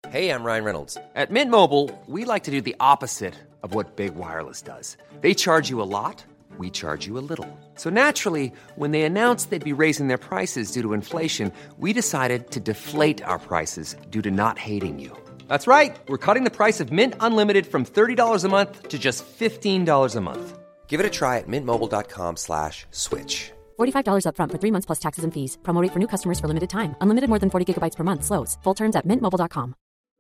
Hey, I'm Ryan Reynolds. At Mint Mobile, we like to do the opposite of what Big Wireless does. They charge you a lot, we charge you a little. So naturally, when they announced they'd be raising their prices due to inflation, we decided to deflate our prices due to not hating you. That's right. We're cutting the price of Mint Unlimited from $30 a month to just $15 a month. Give it a try at mintmobile.com/switch. $45 up front for 3 months plus taxes and fees. Promo rate for new customers for limited time. Unlimited more than 40 gigabytes per month. Slows full terms at mintmobile.com.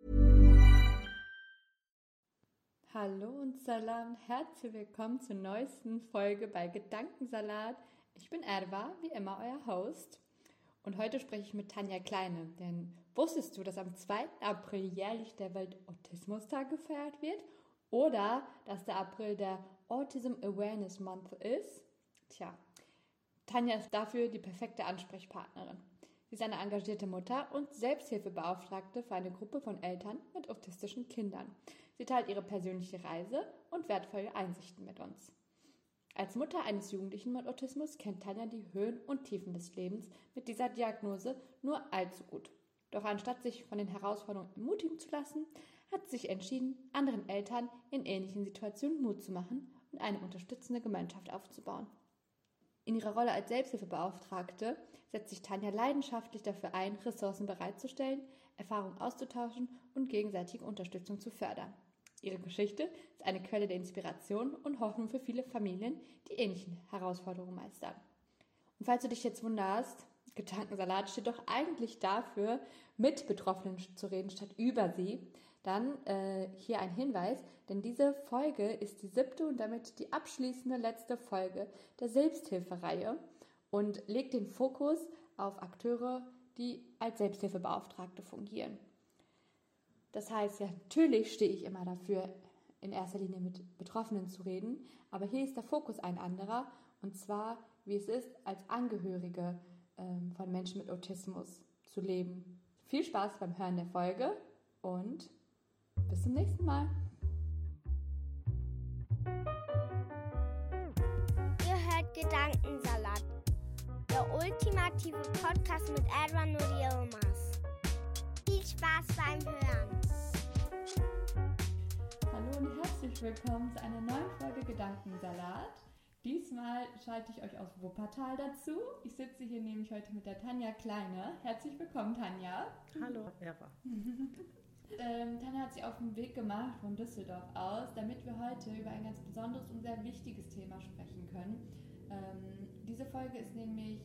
Hallo und Salam, herzlich willkommen zur neuesten Folge bei Gedankensalat. Ich bin Erwa, wie immer euer Host. Und heute spreche ich mit Tanja Kleine, denn wusstest du, dass am 2. April jährlich der Welt-Autismus-Tag gefeiert wird? Oder dass der April der Autism Awareness Month ist? Tja, Tanja ist dafür die perfekte Ansprechpartnerin. Sie ist eine engagierte Mutter und Selbsthilfebeauftragte für eine Gruppe von Eltern mit autistischen Kindern. Sie teilt ihre persönliche Reise und wertvolle Einsichten mit uns. Als Mutter eines Jugendlichen mit Autismus kennt Tanja die Höhen und Tiefen des Lebens mit dieser Diagnose nur allzu gut. Doch anstatt sich von den Herausforderungen ermutigen zu lassen, hat sie sich entschieden, anderen Eltern in ähnlichen Situationen Mut zu machen und eine unterstützende Gemeinschaft aufzubauen. In ihrer Rolle als Selbsthilfebeauftragte setzt sich Tanja leidenschaftlich dafür ein, Ressourcen bereitzustellen, Erfahrungen auszutauschen und gegenseitige Unterstützung zu fördern. Ihre Geschichte ist eine Quelle der Inspiration und Hoffnung für viele Familien, die ähnlichen Herausforderungen meistern. Und falls du dich jetzt wunderst, Gedankensalat steht doch eigentlich dafür, mit Betroffenen zu reden, statt über sie, dann hier ein Hinweis, denn diese Folge ist die 7. und damit die abschließende letzte Folge der Selbsthilfereihe und legt den Fokus auf Akteure, die als Selbsthilfebeauftragte fungieren. Das heißt, ja, natürlich stehe ich immer dafür, in erster Linie mit Betroffenen zu reden, aber hier ist der Fokus ein anderer, und zwar, wie es ist, als Angehörige von Menschen mit Autismus zu leben. Viel Spaß beim Hören der Folge und bis zum nächsten Mal. Ihr hört Gedankensalat, der ultimative Podcast mit Edwin und Yilmaz. Viel Spaß beim Hören. Hallo und herzlich willkommen zu einer neuen Folge Gedankensalat. Diesmal schalte ich euch aus Wuppertal dazu. Ich sitze hier nämlich heute mit der Tanja Kleine. Herzlich willkommen, Tanja. Hallo, Eva. Tanja hat sich auf den Weg gemacht von Düsseldorf aus, damit wir heute über ein ganz besonderes und sehr wichtiges Thema sprechen können. Diese Folge ist nämlich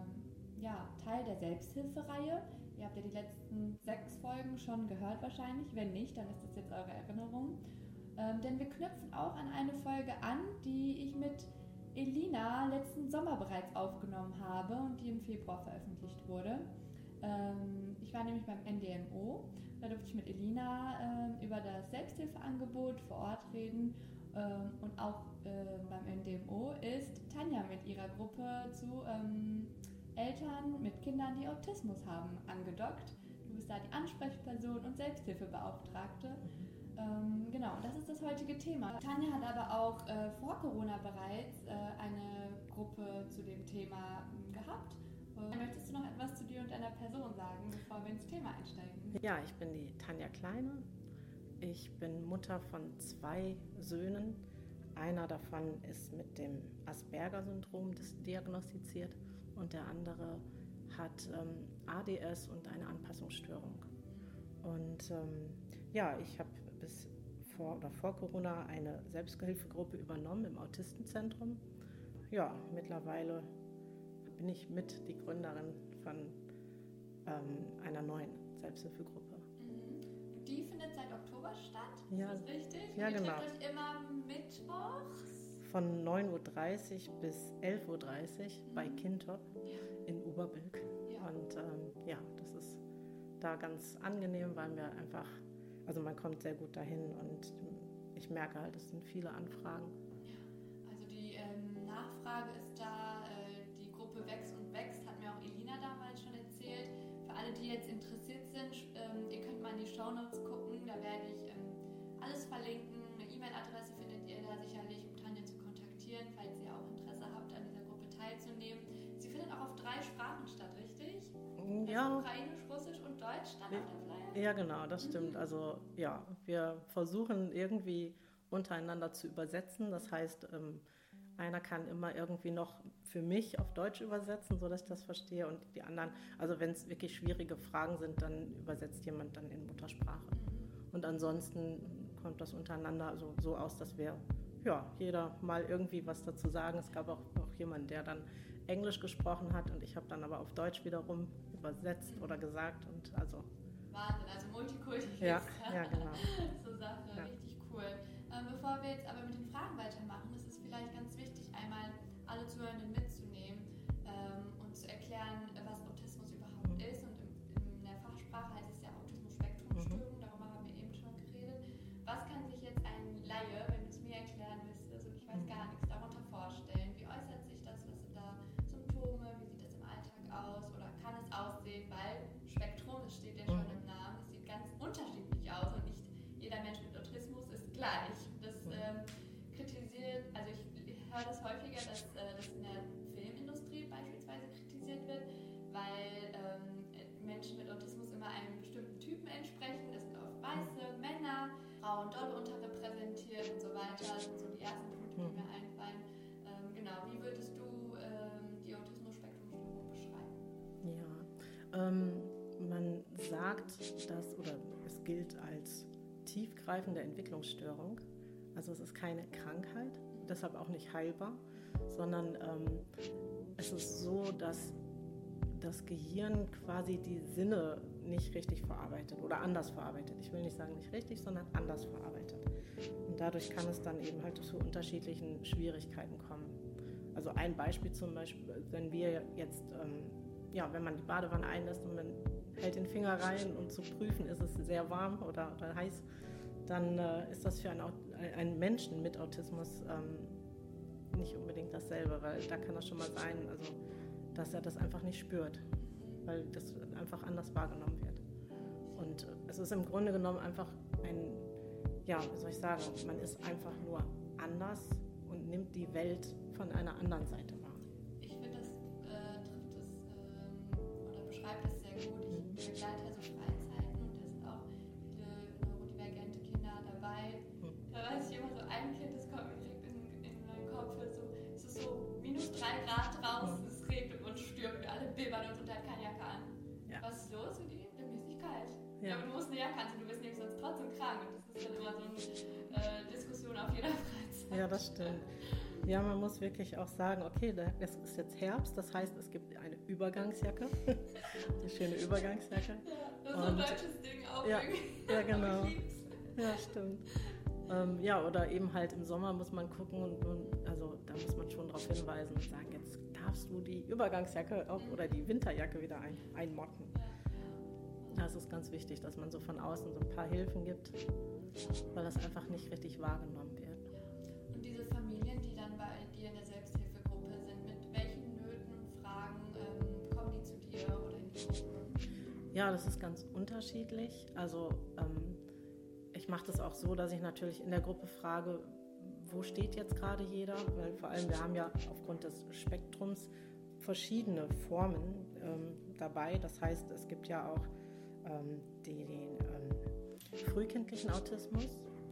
Teil der Selbsthilfereihe. Ihr habt ja die letzten 6 Folgen schon gehört wahrscheinlich. Wenn nicht, dann ist das jetzt eure Erinnerung. Denn wir knüpfen auch an eine Folge an, die ich mit Elina letzten Sommer bereits aufgenommen habe und die im Februar veröffentlicht wurde. Ich war nämlich beim NDMO, da durfte ich mit Elina über das Selbsthilfeangebot vor Ort reden und auch beim NDMO ist Tanja mit ihrer Gruppe zu Eltern mit Kindern, die Autismus haben, angedockt. Du bist da die Ansprechperson und Selbsthilfebeauftragte. Genau, das ist das heutige Thema. Tanja hat aber auch vor Corona bereits eine Gruppe zu dem Thema gehabt. Möchtest du noch etwas zu dir und deiner Person sagen, bevor wir ins Thema einsteigen? Ja, ich bin die Tanja Kleine. Ich bin Mutter von 2 Söhnen. Einer davon ist mit dem Asperger-Syndrom diagnostiziert und der andere hat ADS und eine Anpassungsstörung. Und ich habe vor Corona eine Selbsthilfegruppe übernommen im Autistenzentrum. Ja, mittlerweile bin ich mit die Gründerin von einer neuen Selbsthilfegruppe. Die findet seit Oktober statt, ja, ist das richtig? Ja, ihr genau. trefft euch immer mittwochs? Von 9.30 Uhr bis 11.30 Uhr bei Kintop in Oberbilk. Ja. Und das ist da ganz angenehm, weil wir einfach, also man kommt sehr gut dahin und ich merke halt, es sind viele Anfragen. Ja, also die Nachfrage ist da, die Gruppe wächst und wächst, hat mir auch Elina damals schon erzählt. Für alle, die jetzt interessiert sind, ihr könnt mal in die Shownotes gucken, da werde ich alles verlinken. Eine E-Mail-Adresse findet ihr da sicherlich, um Tanja zu kontaktieren, falls ihr auch Interesse habt, an dieser Gruppe teilzunehmen. Sie findet auch auf 3 Sprachen statt, richtig? Ja. Also Ukrainisch, Russisch und Deutsch stand auf der Flyer? Ja, genau, das stimmt. Also ja, wir versuchen irgendwie untereinander zu übersetzen. Das heißt, einer kann immer irgendwie noch für mich auf Deutsch übersetzen, sodass ich das verstehe. Und die anderen, also wenn es wirklich schwierige Fragen sind, dann übersetzt jemand dann in Muttersprache. Und ansonsten kommt das untereinander also so aus, dass wir jeder mal irgendwie was dazu sagen. Es gab auch jemanden, der dann Englisch gesprochen hat und ich habe dann aber auf Deutsch wiederum übersetzt oder gesagt. Und also Wahnsinn, also Multikulti. Ja, genau. So Sache, richtig cool. Bevor wir jetzt aber mit den Fragen weitermachen, ist es vielleicht ganz wichtig, einmal alle Zuhörenden mitzunehmen und zu erklären, was Autismus überhaupt ist. Und in der Fachsprache heißt es ja Autismus-Spektrum-Störung, darüber haben wir eben schon geredet. Was kann sich jetzt ein Laie, wenn du es mir erklären müsstest und ich weiß gar nichts, darunter vorstellen? Wie äußert sich das? Was sind da Symptome? Wie sieht das im Alltag aus? Oder kann es aussehen? Weil Spektrum, das steht ja schon im Namen, es sieht ganz unterschiedlich aus und nicht jeder Mensch mit Autismus ist gleich. Das kritisiert, also ich höre das häufiger, dass das in der Filmindustrie beispielsweise kritisiert wird, weil Menschen mit Autismus immer einem bestimmten Typen entsprechen. Das sind oft weiße Männer, Frauen doll unterrepräsentiert und so weiter. Das sind so die ersten Punkte, die mir einfallen. Genau, wie würdest du die Autismus-Spektrum-Störung beschreiben? Ja, man sagt, dass, oder es gilt als tiefgreifende Entwicklungsstörung. Also es ist keine Krankheit, deshalb auch nicht heilbar, sondern es ist so, dass das Gehirn quasi die Sinne nicht richtig verarbeitet oder anders verarbeitet. Ich will nicht sagen nicht richtig, sondern anders verarbeitet. Und dadurch kann es dann eben halt zu unterschiedlichen Schwierigkeiten kommen. Also ein Beispiel zum Beispiel, wenn wir jetzt, wenn man die Badewanne einlässt und man hält den Finger rein und zu prüfen, ist es sehr warm oder heiß, dann ist das für einen Menschen mit Autismus nicht unbedingt dasselbe, weil da kann das schon mal sein, also, dass er das einfach nicht spürt, weil das einfach anders wahrgenommen wird. Und es ist im Grunde genommen einfach man ist einfach nur anders und nimmt die Welt von einer anderen Seite wahr. Ich finde, das beschreibt es sehr gut. Ich begleite also Freizeiten und da sind auch viele neurodivergente Kinder dabei. Da weiß ich immer so, ein Kind, das kommt mir direkt in meinen Kopf, es ist so -3 Grad draußen, es regnet und stürmt, wir alle bibbern und der hat keine Jacke an. Ja. Was ist los mit ihm? Mir ist nicht kalt. Ja. Aber du musst eine Jacke anziehen, du bist nämlich sonst trotzdem krank. Und das ist dann immer so eine Diskussion auf jeder Freizeit. Ja, das stimmt. Ja, man muss wirklich auch sagen, okay, es ist jetzt Herbst, das heißt, es gibt eine Übergangsjacke, eine schöne Übergangsjacke. Ja, das ist so ein deutsches Ding auch irgendwie. Ja, genau. Ja, stimmt. Oder eben halt im Sommer muss man gucken also da muss man schon darauf hinweisen und sagen, jetzt darfst du die Übergangsjacke auch oder die Winterjacke wieder einmotten. Das ist ganz wichtig, dass man so von außen so ein paar Hilfen gibt, weil das einfach nicht richtig wahrgenommen wird. Und diese Familien, die dann bei dir in der Selbsthilfegruppe sind, mit welchen Nöten und Fragen kommen die zu dir oder in die Gruppe? Ja, das ist ganz unterschiedlich. Also ich mache das auch so, dass ich natürlich in der Gruppe frage, wo steht jetzt gerade jeder? Weil vor allem wir haben ja aufgrund des Spektrums verschiedene Formen dabei. Das heißt, es gibt ja auch den frühkindlichen Autismus.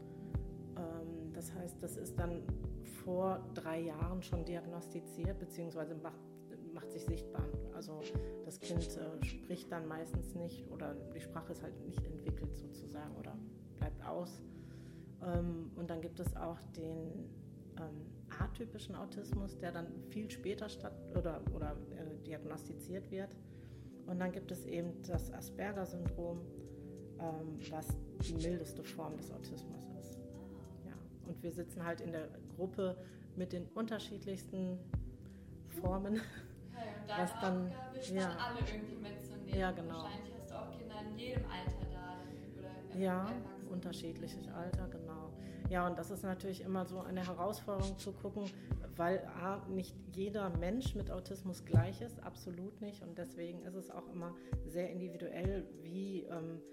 Das heißt, das ist dann vor 3 Jahren schon diagnostiziert, beziehungsweise macht sich sichtbar. Also das Kind spricht dann meistens nicht oder die Sprache ist halt nicht entwickelt sozusagen oder bleibt aus. Und dann gibt es auch den atypischen Autismus, der dann viel später diagnostiziert wird. Und dann gibt es eben das Asperger-Syndrom, was die mildeste Form des Autismus ist. Ja. Und wir sitzen halt in der Gruppe mit den unterschiedlichsten Formen. Okay, und deine Aufgabe ist dann alle irgendwie mitzunehmen. Ja, genau. Wahrscheinlich hast du auch Kinder in jedem Alter da. Oder unterschiedliches Alter, genau. Ja, und das ist natürlich immer so eine Herausforderung zu gucken, weil nicht jeder Mensch mit Autismus gleich ist, absolut nicht. Und deswegen ist es auch immer sehr individuell, wie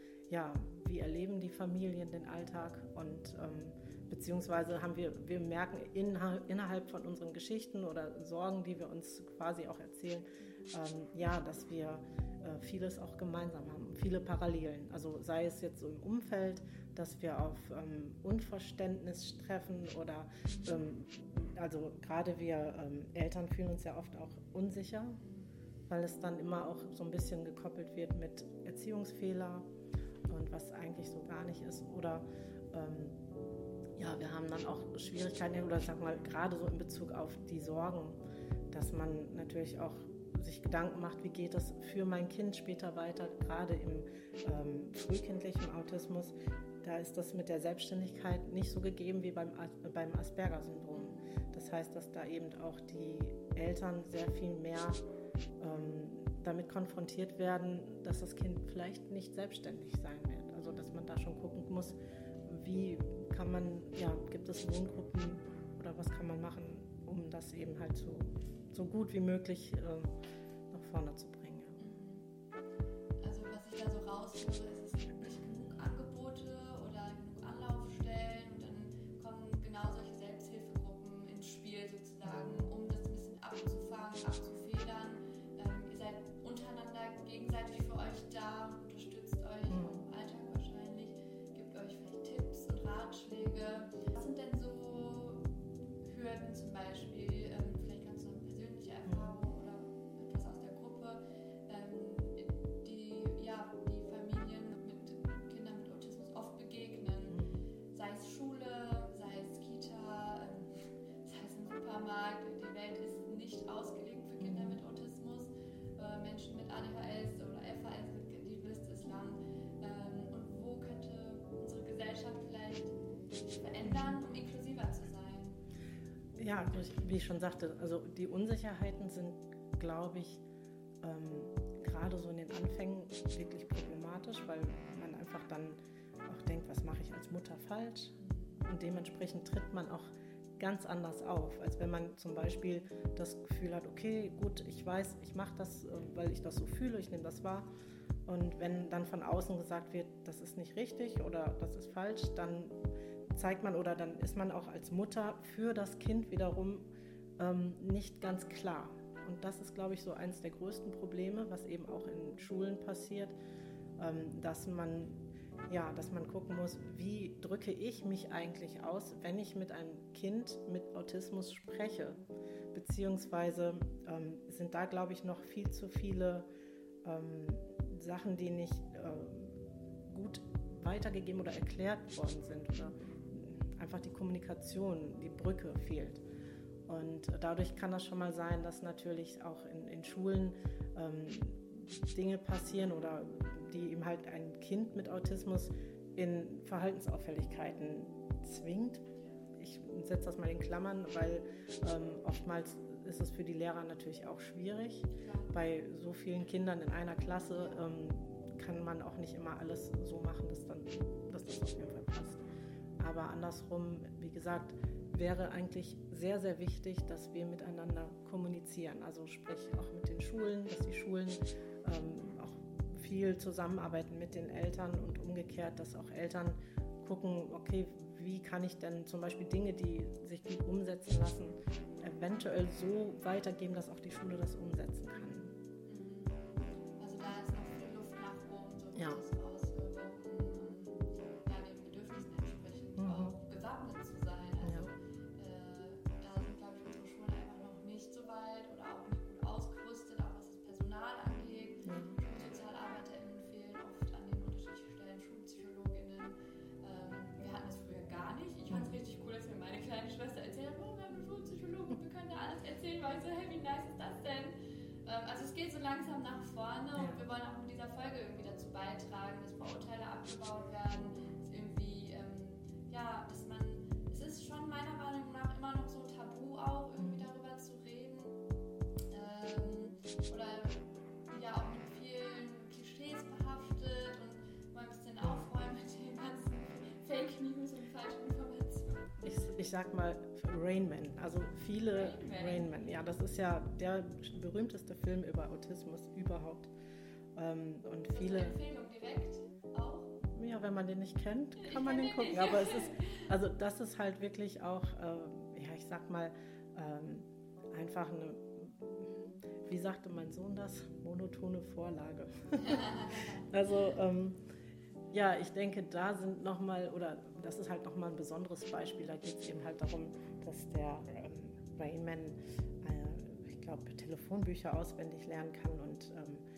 erleben die Familien den Alltag und beziehungsweise wir merken innerhalb von unseren Geschichten oder Sorgen, die wir uns quasi auch erzählen, dass wir vieles auch gemeinsam haben, viele Parallelen. Also sei es jetzt so im Umfeld, dass wir auf Unverständnis treffen oder also gerade wir Eltern fühlen uns ja oft auch unsicher, weil es dann immer auch so ein bisschen gekoppelt wird mit Erziehungsfehler und was eigentlich so gar nicht ist. Oder wir haben dann auch Schwierigkeiten, oder sag mal, gerade so in Bezug auf die Sorgen, dass man natürlich auch sich Gedanken macht, wie geht es für mein Kind später weiter, gerade im frühkindlichen Autismus. Da ist das mit der Selbstständigkeit nicht so gegeben wie beim Asperger-Syndrom. Das heißt, dass da eben auch die Eltern sehr viel mehr damit konfrontiert werden, dass das Kind vielleicht nicht selbstständig sein wird. Also dass man da schon gucken muss, wie kann man, gibt es Wohngruppen oder was kann man machen, um das eben halt so gut wie möglich nach vorne zu bringen. Also was ich da so raushöre, ist, es gibt nicht genug Angebote oder genug Anlaufstellen und dann kommen genau solche Selbsthilfegruppen ins Spiel sozusagen, um das ein bisschen abzufangen, abzufedern. Ihr seid untereinander gegenseitig für euch da und unterstützt euch im Alltag wahrscheinlich, gebt euch vielleicht Tipps und Ratschläge. Was sind denn so Hürden zum Beispiel? Vielleicht kannst du eine persönliche Erfahrung oder etwas aus der Gruppe, die Familien mit Kindern mit Autismus oft begegnen. Sei es Schule, sei es Kita, sei es im Supermarkt. Die Welt ist nicht ausgelegt für Kinder mit Autismus. Menschen mit ADHS oder FAS, die Liste ist lang. Und wo könnte unsere Gesellschaft vielleicht sich verändern, um inklusiver zu sein? Ja, wie ich schon sagte, also die Unsicherheiten sind, glaube ich, gerade so in den Anfängen wirklich problematisch, weil man einfach dann auch denkt, was mache ich als Mutter falsch? Und dementsprechend tritt man auch ganz anders auf, als wenn man zum Beispiel das Gefühl hat, okay, gut, ich weiß, ich mache das, weil ich das so fühle, ich nehme das wahr. Und wenn dann von außen gesagt wird, das ist nicht richtig oder das ist falsch, dann zeigt man oder dann ist man auch als Mutter für das Kind wiederum nicht ganz klar. Und das ist, glaube ich, so eines der größten Probleme, was eben auch in Schulen passiert, dass man gucken muss, wie drücke ich mich eigentlich aus, wenn ich mit einem Kind mit Autismus spreche. Beziehungsweise sind da, glaube ich, noch viel zu viele Sachen, die nicht gut weitergegeben oder erklärt worden sind oder einfach die Kommunikation, die Brücke fehlt. Und dadurch kann das schon mal sein, dass natürlich auch in Schulen Dinge passieren oder die eben halt ein Kind mit Autismus in Verhaltensauffälligkeiten zwingt. Ich setze das mal in Klammern, weil oftmals ist es für die Lehrer natürlich auch schwierig. Bei so vielen Kindern in einer Klasse kann man auch nicht immer alles so machen, dass das auf jeden Fall passt. Aber andersrum, wie gesagt, wäre eigentlich sehr, sehr wichtig, dass wir miteinander kommunizieren. Also sprich auch mit den Schulen, dass die Schulen auch viel zusammenarbeiten mit den Eltern und umgekehrt, dass auch Eltern gucken, okay, wie kann ich denn zum Beispiel Dinge, die sich gut umsetzen lassen, eventuell so weitergeben, dass auch die Schule das umsetzen kann. Also da ist noch viel Luft nach oben, so wie Ja. das Auswirkungen den Bedürfnissen entsprechend auch gewappnet zu sein. Also da sind, glaube ich, unsere Schulen einfach noch nicht so weit oder auch nicht gut ausgerüstet, auch was das Personal angeht. SchulsozialarbeiterInnen fehlen oft an den unterschiedlichen Stellen, Schulpsychologinnen. Wir hatten das früher gar nicht. Ich fand es richtig cool, als mir meine kleine Schwester erzählt hat, wir haben eine Schulpsychologin, wir können da alles erzählen, weil ich so, hey, wie nice ist das denn? Also es geht so langsam nach vorne und wir wollen auch mit dieser Folge irgendwie dazu beitragen, dass Vorurteile abgebaut werden, dass irgendwie, dass man, es ist schon meiner Meinung nach immer noch so tabu auch, irgendwie darüber zu reden oder ja auch mit vielen Klischees behaftet und mal ein bisschen aufräumen mit den ganzen Fake News und falschen Informationen. Ich sag mal Rain Man, also viele Rain Man. Ja, das ist ja der berühmteste Film über Autismus überhaupt. Und viele. Empfehlung direkt auch. Ja, wenn man den nicht kennt, kann man den gucken. Aber das ist halt wirklich auch, ich sag mal, einfach eine wie sagte mein Sohn das? Monotone Vorlage. Also ich denke, da sind nochmal, oder das ist halt nochmal ein besonderes Beispiel. Da geht es eben halt darum, dass der Rain-Man, ich glaube, Telefonbücher auswendig lernen kann und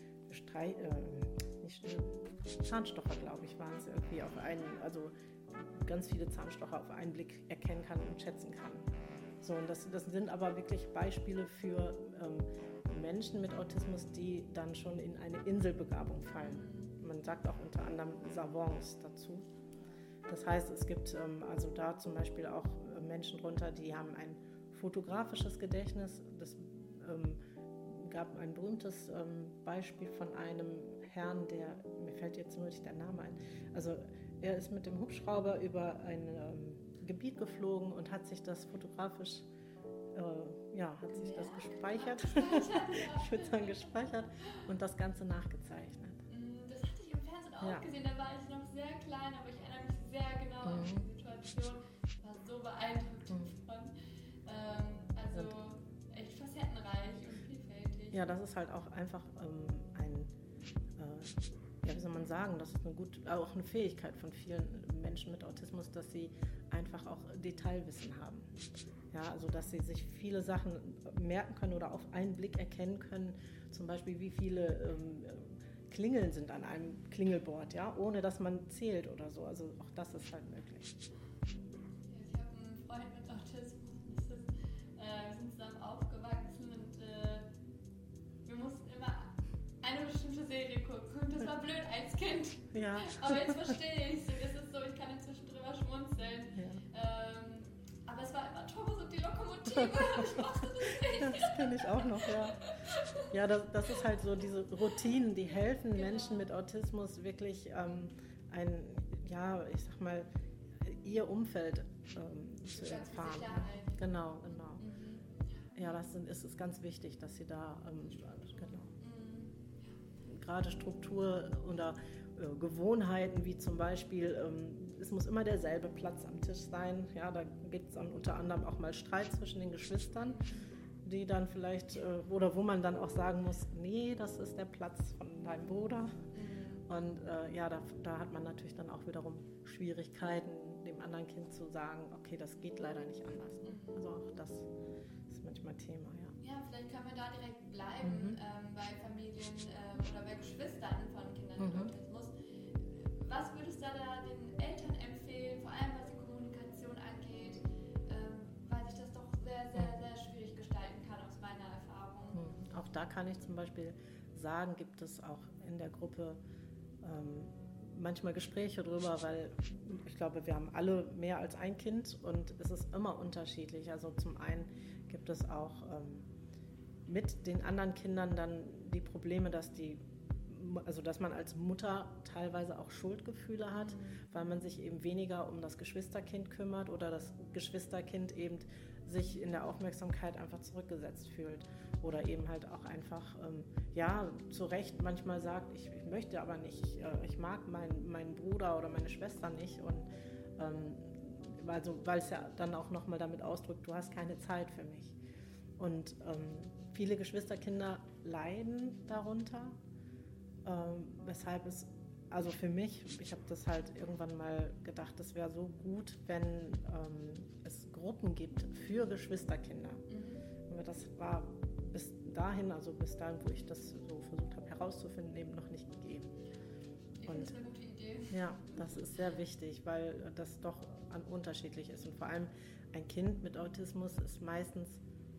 Zahnstocher, glaube ich, waren es irgendwie also ganz viele Zahnstocher auf einen Blick erkennen kann und schätzen kann. So, und das sind aber wirklich Beispiele für Menschen mit Autismus, die dann schon in eine Inselbegabung fallen. Man sagt auch unter anderem Savants dazu. Das heißt, es gibt also da zum Beispiel auch Menschen drunter, die haben ein fotografisches Gedächtnis. Das gab ein berühmtes Beispiel von einem Herrn, mir fällt jetzt nur nicht der Name ein. Also er ist mit dem Hubschrauber über ein Gebiet geflogen und hat sich das fotografisch das gespeichert. Ich würde sagen gespeichert und das Ganze nachgezeichnet. Das hatte ich im Fernsehen auch gesehen, da war ich noch sehr klein, aber ich erinnere mich sehr genau an die Situation. Ich war so beeindruckt davon. Also echt facettenreich und vielfältig. Ja, das ist halt auch einfach wie soll man sagen, das ist auch eine Fähigkeit von vielen Menschen mit Autismus, dass sie einfach auch Detailwissen haben. Ja, also dass sie sich viele Sachen merken können oder auf einen Blick erkennen können, zum Beispiel wie viele Klingeln sind an einem Klingelbord, ja, ohne dass man zählt oder so. Also auch das ist halt möglich. Ich habe einen Freund mit Autismus, wir sind zusammen aufgewachsen und wir mussten immer eine bestimmte Serie gucken. Und das war blöd als Kind. Ja. Aber jetzt verstehe ich es. Es ist so, ich kann inzwischen drüber schmunzeln. Ja. Aber es war immer Thomas und die Lokomotive. Ich mochte das nicht. Das kenne ich auch noch, ja. Ja, das ist halt so diese Routinen, die helfen Menschen mit Autismus wirklich ihr Umfeld zu erfahren. Genau. Ja, es ist ganz wichtig, dass sie da, gerade Struktur oder Gewohnheiten, wie zum Beispiel, es muss immer derselbe Platz am Tisch sein. Ja, da gibt es dann unter anderem auch mal Streit zwischen den Geschwistern, die dann vielleicht, oder wo man dann auch sagen muss, nee, das ist der Platz von deinem Bruder. Und da hat man natürlich dann auch wiederum Schwierigkeiten, dem anderen Kind zu sagen, okay, das geht leider nicht anders. Also auch das ist manchmal Thema, ja. Ja, vielleicht können wir da direkt bleiben bei Familien oder bei Geschwistern von Kindern mit Autismus. Was würdest du da den Eltern empfehlen, vor allem was die Kommunikation angeht, weil sich das doch sehr, sehr, sehr schwierig gestalten kann aus meiner Erfahrung? Auch da kann ich zum Beispiel sagen, gibt es auch in der Gruppe manchmal Gespräche drüber, weil ich glaube, wir haben alle mehr als ein Kind und es ist immer unterschiedlich. Also zum einen gibt es auch mit den anderen Kindern dann die Probleme, dass man als Mutter teilweise auch Schuldgefühle hat, weil man sich eben weniger um das Geschwisterkind kümmert oder das Geschwisterkind eben sich in der Aufmerksamkeit einfach zurückgesetzt fühlt oder eben halt auch einfach, zu Recht manchmal sagt, ich möchte aber nicht, ich mag meinen Bruder oder meine Schwester nicht und weil es ja dann auch nochmal damit ausdrückt, du hast keine Zeit für mich. Und viele Geschwisterkinder leiden darunter, weshalb es, also für mich, ich habe das halt irgendwann mal gedacht, es wäre so gut, wenn es Gruppen gibt für Geschwisterkinder. Aber das war bis dahin, wo ich das so versucht habe herauszufinden, eben noch nicht gegeben. Das ist eine gute Idee. Ja, das ist sehr wichtig, weil das doch unterschiedlich ist. Und vor allem ein Kind mit Autismus ist meistens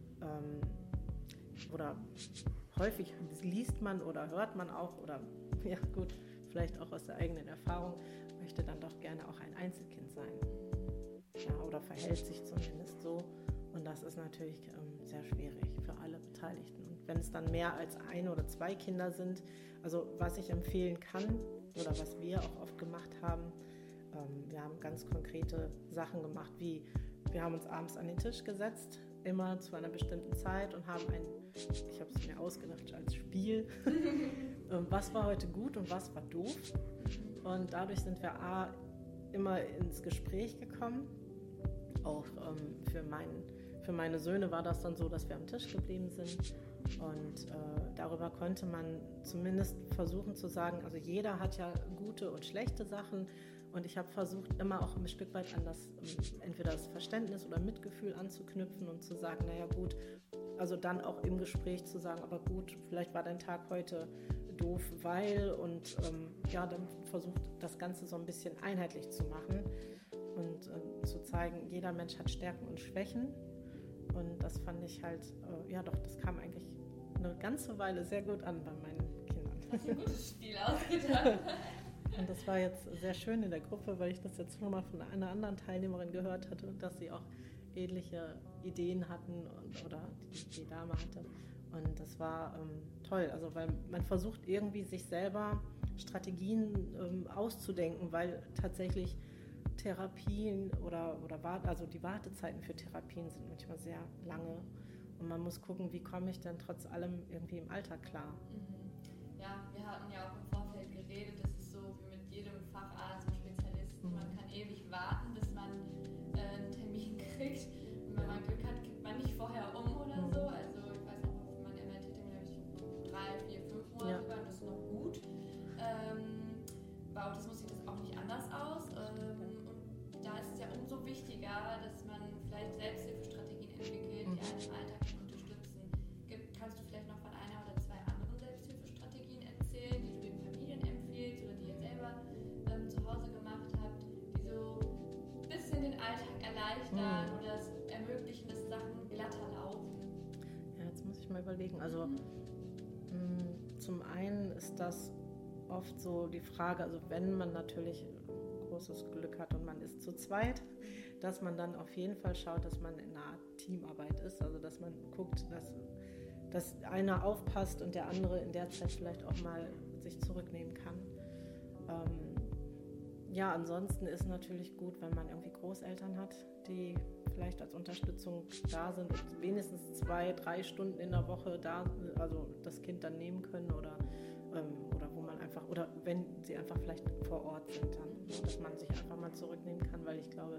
oder häufig liest man oder hört man auch oder ja gut, vielleicht auch aus der eigenen Erfahrung, möchte dann doch gerne auch ein Einzelkind sein. Ja, oder verhält sich zumindest so. Und das ist natürlich sehr schwierig für alle Beteiligten. Und wenn es dann mehr als 1 oder 2 Kinder sind, also was ich empfehlen kann oder was wir auch oft gemacht haben, wir haben ganz konkrete Sachen gemacht, wie wir haben uns abends an den Tisch gesetzt, immer zu einer bestimmten Zeit und haben ich habe es mir ausgedacht als Spiel, was war heute gut und was war doof. Und dadurch sind wir immer ins Gespräch gekommen, auch für für meine Söhne war das dann so, dass wir am Tisch geblieben sind. Und darüber konnte man zumindest versuchen zu sagen, also jeder hat ja gute und schlechte Sachen. Und ich habe versucht, immer auch ein Stück weit an das, entweder das Verständnis oder Mitgefühl anzuknüpfen und zu sagen, naja gut, also dann auch im Gespräch zu sagen, aber gut, vielleicht war dein Tag heute doof, weil, und dann versucht, das Ganze so ein bisschen einheitlich zu machen und zu zeigen, jeder Mensch hat Stärken und Schwächen. Und das fand ich halt, das kam eigentlich eine ganze Weile sehr gut an bei meinen Kindern. Hast du ein gutes Spiel ausgedacht. Und das war jetzt sehr schön in der Gruppe, weil ich das jetzt schon mal von einer anderen Teilnehmerin gehört hatte, dass sie auch ähnliche Ideen hatten oder die Dame hatte. Und das war toll, also weil man versucht irgendwie sich selber Strategien auszudenken, weil tatsächlich Therapien oder die Wartezeiten für Therapien sind manchmal sehr lange. Und man muss gucken, wie komme ich denn trotz allem irgendwie im Alltag klar. Ja, wir hatten ja auch im Vorfeld geredet, das ist so wie mit jedem Facharzt und Spezialisten. Man kann ewig warten, bis man einen Termin kriegt. Und wenn man Glück hat, kriegt man nicht vorher oder so. Also ich weiß noch, für meinen MRT-Termin habe ich 3, 4, 5 Monate über, das ist noch gut. Bei Autismus sieht das auch nicht anders aus. Und da ist es ja umso wichtiger, dass man vielleicht Selbsthilfestrategien entwickelt, die einen im Alltag unterstützen. Kannst du vielleicht noch von einer oder zwei anderen Selbsthilfestrategien erzählen, die du den Familien empfiehlst oder die ihr selber zu Hause gemacht habt, die so ein bisschen den Alltag erleichtern oder es ermöglichen, dass Sachen glatter laufen? Ja, jetzt muss ich mal überlegen. Also zum einen ist das oft so die Frage, also wenn man natürlich großes Glück hat und man ist zu zweit, dass man dann auf jeden Fall schaut, dass man in einer Art Teamarbeit ist, also dass man guckt, dass einer aufpasst und der andere in der Zeit vielleicht auch mal sich zurücknehmen kann. Ansonsten ist natürlich gut, wenn man irgendwie Großeltern hat, die vielleicht als Unterstützung da sind und wenigstens 2, 3 Stunden in der Woche da, also das Kind dann nehmen können oder wo man einfach, oder wenn sie einfach vielleicht vor Ort sind dann, dass man sich einfach mal zurücknehmen kann, weil ich glaube,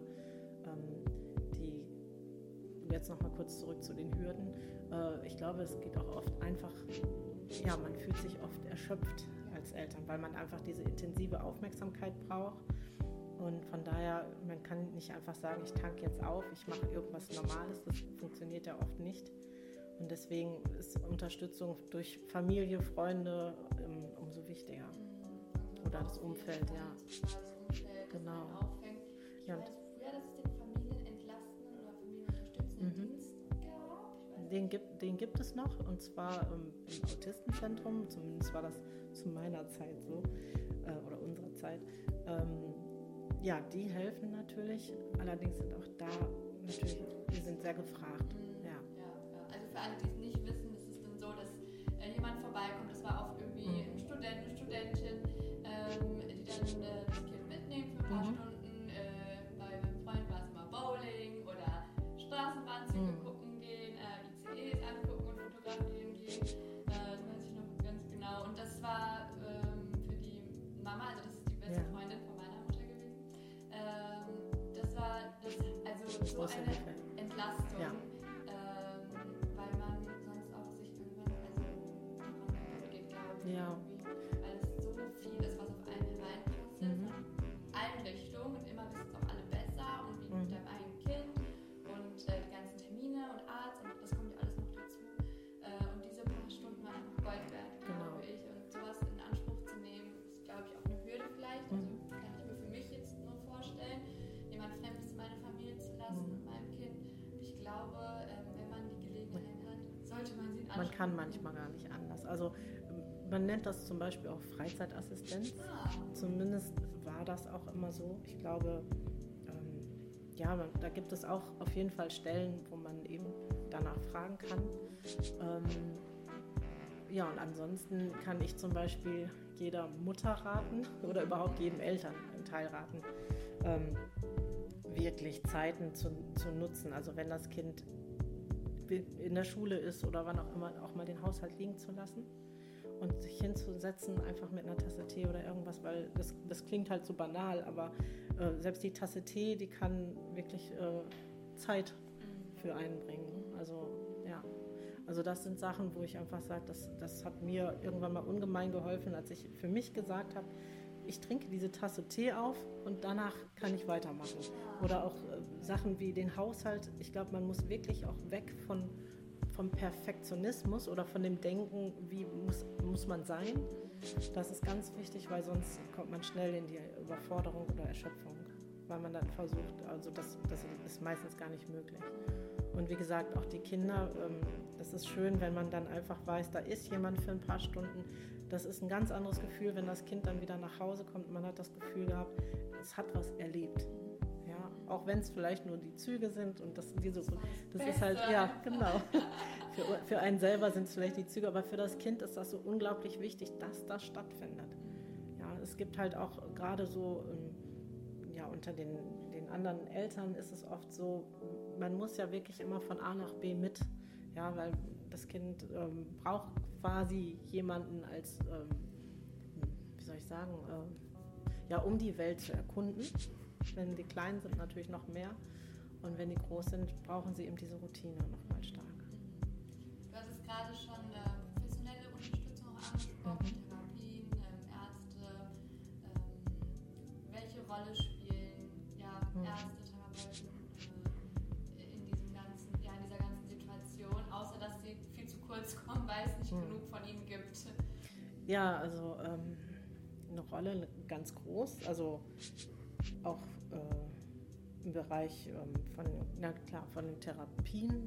jetzt nochmal kurz zurück zu den Hürden, ich glaube, es geht auch oft einfach, man fühlt sich oft erschöpft als Eltern, weil man einfach diese intensive Aufmerksamkeit braucht. Und von daher, man kann nicht einfach sagen, ich tanke jetzt auf, ich mache irgendwas Normales, das funktioniert ja oft nicht. Und deswegen ist Unterstützung durch Familie, Freunde umso wichtiger. Oder das Umfeld, Das Umfeld, genau. Das auffängt. Ich weiß früher, dass es den familienentlastenden oder familienunterstützenden Dienst gab. Den gibt es noch, und zwar im Autistenzentrum, zumindest war das zu meiner Zeit so, oder unserer Zeit. Die helfen natürlich, allerdings sind auch da natürlich, die sind sehr gefragt. Also für alle, die es nicht wissen, ist es dann so, dass jemand vorbeikommt, das war oft irgendwie ein Student, eine Studentin, die dann das Kind mitnehmen für ein paar Stunden. Bei meinem Freund war es immer Bowling oder Straßenbahnzüge gucken gehen, ICEs angucken und fotografieren gehen. Das weiß ich noch ganz genau. Und das war für die Mama, also das ist die beste Freundin von meiner Mutter gewesen, das war so eine Entlastung. Ja. Weil man sonst auch sich irgendwann daran geht, glaube ich. Ja. Weil es so viel ist, was auf einen hereinprasselt, von allen Richtungen, und immer wissen es auch alle besser und wie mit deinem eigenen Kind und die ganzen Termine und Arzt, und das kommt ja alles noch dazu. Und diese paar Stunden waren einfach Gold wert, glaube ich. Und sowas in Anspruch zu nehmen, ist, glaube ich, auch eine Hürde vielleicht. Also kann ich mir für mich jetzt nur vorstellen, jemand Fremdes in meine Familie zu lassen mit meinem Kind. Und ich glaube, wenn man die Gelegenheit hat, sollte man sie in Anspruch nehmen. Man kann manchmal gar nicht anders. Also man nennt das zum Beispiel auch Freizeitassistenz. Zumindest war das auch immer so. Ich glaube, da gibt es auch auf jeden Fall Stellen, wo man eben danach fragen kann. Und ansonsten kann ich zum Beispiel jeder Mutter raten oder überhaupt jedem Elternteil raten, wirklich Zeiten zu nutzen. Also wenn das Kind in der Schule ist oder wann auch immer, auch mal den Haushalt liegen zu lassen und sich hinzusetzen, einfach mit einer Tasse Tee oder irgendwas, weil das klingt halt so banal, aber selbst die Tasse Tee, die kann wirklich Zeit für einbringen. Also ja, also das sind Sachen, wo ich einfach sage, das hat mir irgendwann mal ungemein geholfen, als ich für mich gesagt habe, ich trinke diese Tasse Tee auf und danach kann ich weitermachen. Oder auch Sachen wie den Haushalt. Ich glaube, man muss wirklich auch weg vom Perfektionismus oder von dem Denken, wie muss man sein. Das ist ganz wichtig, weil sonst kommt man schnell in die Überforderung oder Erschöpfung, weil man dann versucht, also das ist meistens gar nicht möglich. Und wie gesagt, auch die Kinder, das ist schön, wenn man dann einfach weiß, da ist jemand für ein paar Stunden. Das ist ein ganz anderes Gefühl, wenn das Kind dann wieder nach Hause kommt und man hat das Gefühl gehabt, es hat was erlebt. Ja, auch wenn es vielleicht nur die Züge sind und das ist halt, ja, genau. Für einen selber sind es vielleicht die Züge, aber für das Kind ist das so unglaublich wichtig, dass das stattfindet. Ja, es gibt halt auch gerade so, ja, unter den anderen Eltern ist es oft so, man muss ja wirklich immer von A nach B mit, ja, weil das Kind braucht quasi jemanden als, wie soll ich sagen, ja, um die Welt zu erkunden. Wenn die klein sind, natürlich noch mehr. Und wenn die groß sind, brauchen sie eben diese Routine nochmal stark. Du hattest gerade schon professionelle Unterstützung angesprochen, Therapien, Ärzte. Welche Rolle spielen Ärzte, Therapeuten in dieser ganzen Situation, außer dass sie viel zu kurz kommen, weil es nicht genug von ihnen gibt? Ja, also eine Rolle ganz groß, also auch im Bereich von den Therapien.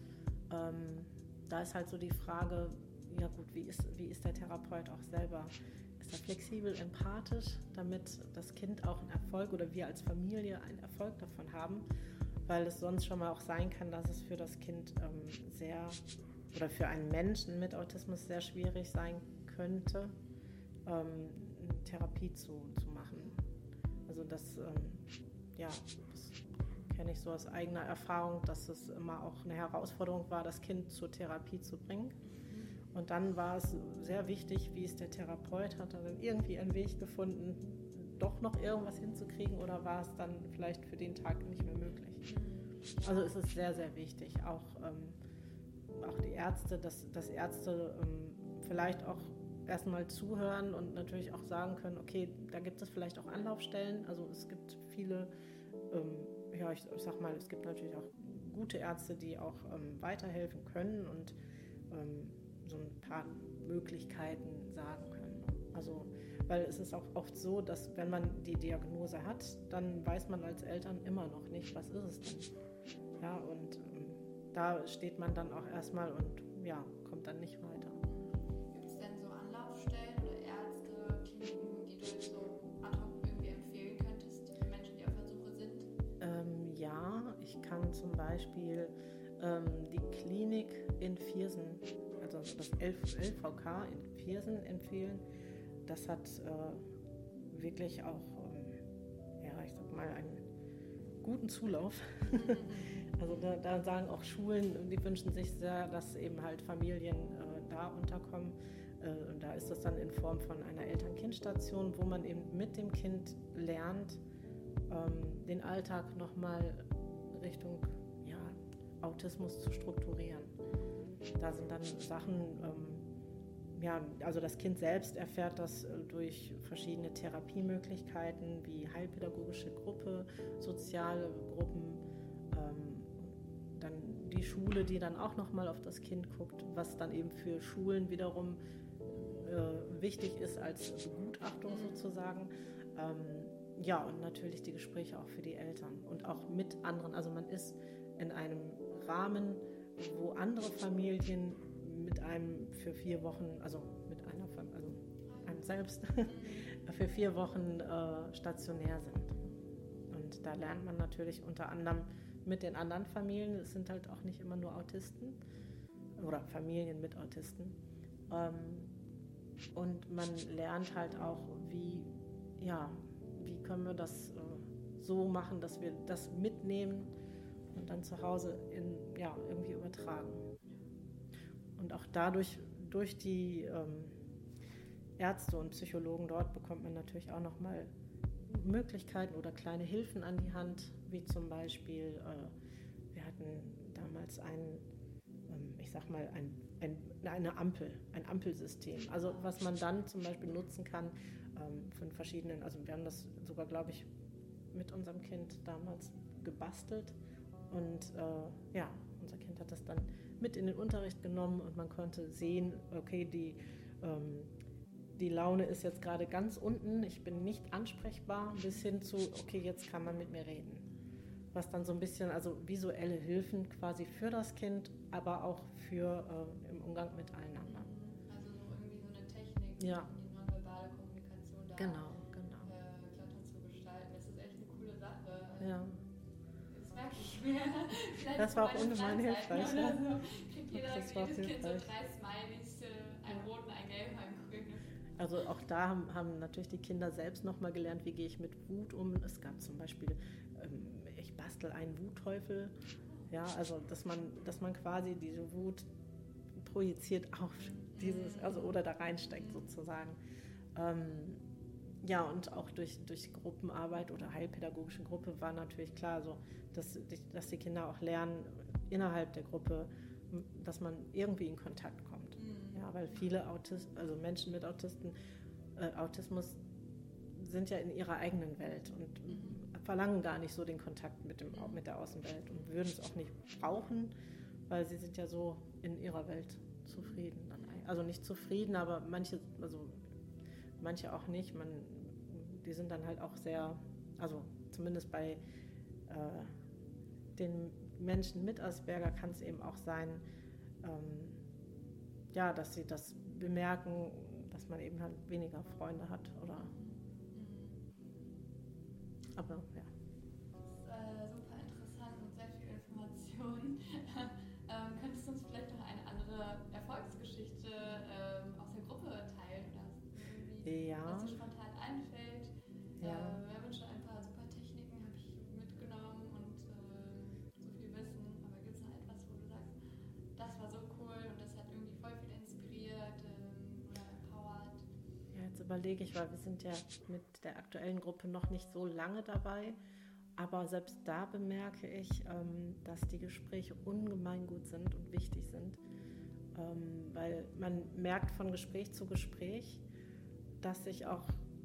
Da ist halt so die Frage, ja gut, wie ist der Therapeut auch selber? Ist er flexibel, empathisch, damit das Kind auch einen Erfolg oder wir als Familie einen Erfolg davon haben? Weil es sonst schon mal auch sein kann, dass es für das Kind oder für einen Menschen mit Autismus sehr schwierig sein könnte, eine Therapie zu machen. Also das kenne ich so aus eigener Erfahrung, dass es immer auch eine Herausforderung war, das Kind zur Therapie zu bringen. Und dann war es sehr wichtig, wie es der Therapeut hat, dann irgendwie einen Weg gefunden, doch noch irgendwas hinzukriegen, oder war es dann vielleicht für den Tag nicht mehr möglich. Also es ist sehr, sehr wichtig, auch die Ärzte, dass Ärzte vielleicht auch erstmal zuhören und natürlich auch sagen können, okay, da gibt es vielleicht auch Anlaufstellen. Also es gibt viele, ich sag mal, es gibt natürlich auch gute Ärzte, die auch weiterhelfen können und so ein paar Möglichkeiten sagen können. Also, weil es ist auch oft so, dass wenn man die Diagnose hat, dann weiß man als Eltern immer noch nicht, was ist es denn. Ja, und da steht man dann auch erstmal und ja, kommt dann nicht weiter. Gibt es denn so Anlaufstellen oder Ärzte, Kliniken, die du jetzt so ad hoc irgendwie empfehlen könntest für Menschen, die auf der Suche sind? Ja, ich kann zum Beispiel die Klinik in Viersen, also das LVK in Viersen empfehlen. Das hat wirklich auch, ich sag mal, einen guten Zulauf. Also da sagen auch Schulen, die wünschen sich sehr, dass eben halt Familien da unterkommen. Und da ist das dann in Form von einer Eltern-Kind-Station, wo man eben mit dem Kind lernt, den Alltag nochmal Richtung Autismus zu strukturieren. Da sind dann Sachen, also das Kind selbst erfährt das durch verschiedene Therapiemöglichkeiten wie heilpädagogische Gruppe, soziale Gruppen, dann die Schule, die dann auch nochmal auf das Kind guckt, was dann eben für Schulen wiederum wichtig ist als Begutachtung sozusagen. Und natürlich die Gespräche auch für die Eltern und auch mit anderen. Also man ist in einem Rahmen, wo andere Familien mit einem für 4 Wochen, einem selbst für 4 Wochen stationär sind. Und da lernt man natürlich unter anderem mit den anderen Familien, es sind halt auch nicht immer nur Autisten oder Familien mit Autisten. Und man lernt halt auch, wie können wir das so machen, dass wir das mitnehmen und dann zu Hause irgendwie übertragen. Und auch dadurch, durch die Ärzte und Psychologen dort, bekommt man natürlich auch nochmal Möglichkeiten oder kleine Hilfen an die Hand, wie zum Beispiel, wir hatten hatten damals eine Ampel, ein Ampelsystem. Also was man dann zum Beispiel nutzen kann von verschiedenen, also wir haben das sogar, glaube ich, mit unserem Kind damals gebastelt und unser Kind hat das dann mit in den Unterricht genommen und man konnte sehen, okay, die Laune ist jetzt gerade ganz unten, ich bin nicht ansprechbar, bis hin zu, okay, jetzt kann man mit mir reden. Was dann so ein bisschen, also visuelle Hilfen quasi für das Kind, aber auch für im Umgang mit allen anderen. Also so irgendwie so eine Technik, Ja. die nonverbale Kommunikation da Genau. glatter zu gestalten. Das ist echt eine coole Sache. Ja. Das merke ich mir. Vielleicht Das war auch bei den ungemein Freizeiten hilfreich, ja. oder so. Kriegt Das war jedes Kind so hilfreich. 3 Smileys, einen roten, einen gelben, einen grünen. Also auch da haben natürlich die Kinder selbst nochmal gelernt, wie gehe ich mit Wut um. Es gab zum Beispiel, ich bastel einen Wutteufel. Ja, also dass man quasi diese Wut projiziert auf dieses, also oder da reinsteckt sozusagen. Und auch durch Gruppenarbeit oder heilpädagogische Gruppe war natürlich klar, so, dass die Kinder auch lernen, innerhalb der Gruppe, dass man irgendwie in Kontakt kommt. Ja, weil viele Menschen mit Autismus sind ja in ihrer eigenen Welt und verlangen gar nicht so den Kontakt mit der Außenwelt und würden es auch nicht brauchen, weil sie sind ja so in ihrer Welt zufrieden. Also nicht zufrieden, aber manche auch nicht. Die sind dann halt auch sehr, also zumindest bei den Menschen mit Asperger kann es eben auch sein, dass sie das bemerken, dass man eben halt weniger Freunde hat oder. Aber ja. Das ist super interessant und sehr viel Information. Könntest du uns vielleicht noch eine andere Erfolgsgeschichte aus der Gruppe teilen oder irgendwie, was dir spontan einfällt? Wir haben schon ein paar super Techniken, habe ich mitgenommen und so viel Wissen. Aber gibt es noch etwas, wo du sagst, das war so cool und das hat irgendwie voll viel inspiriert oder empowert? Ja, jetzt überlege ich, weil wir sind ja mit der aktuellen Gruppe noch nicht so lange dabei. Aber selbst da bemerke ich, dass die Gespräche ungemein gut sind und wichtig sind. Weil man merkt von Gespräch zu Gespräch, dass sich auch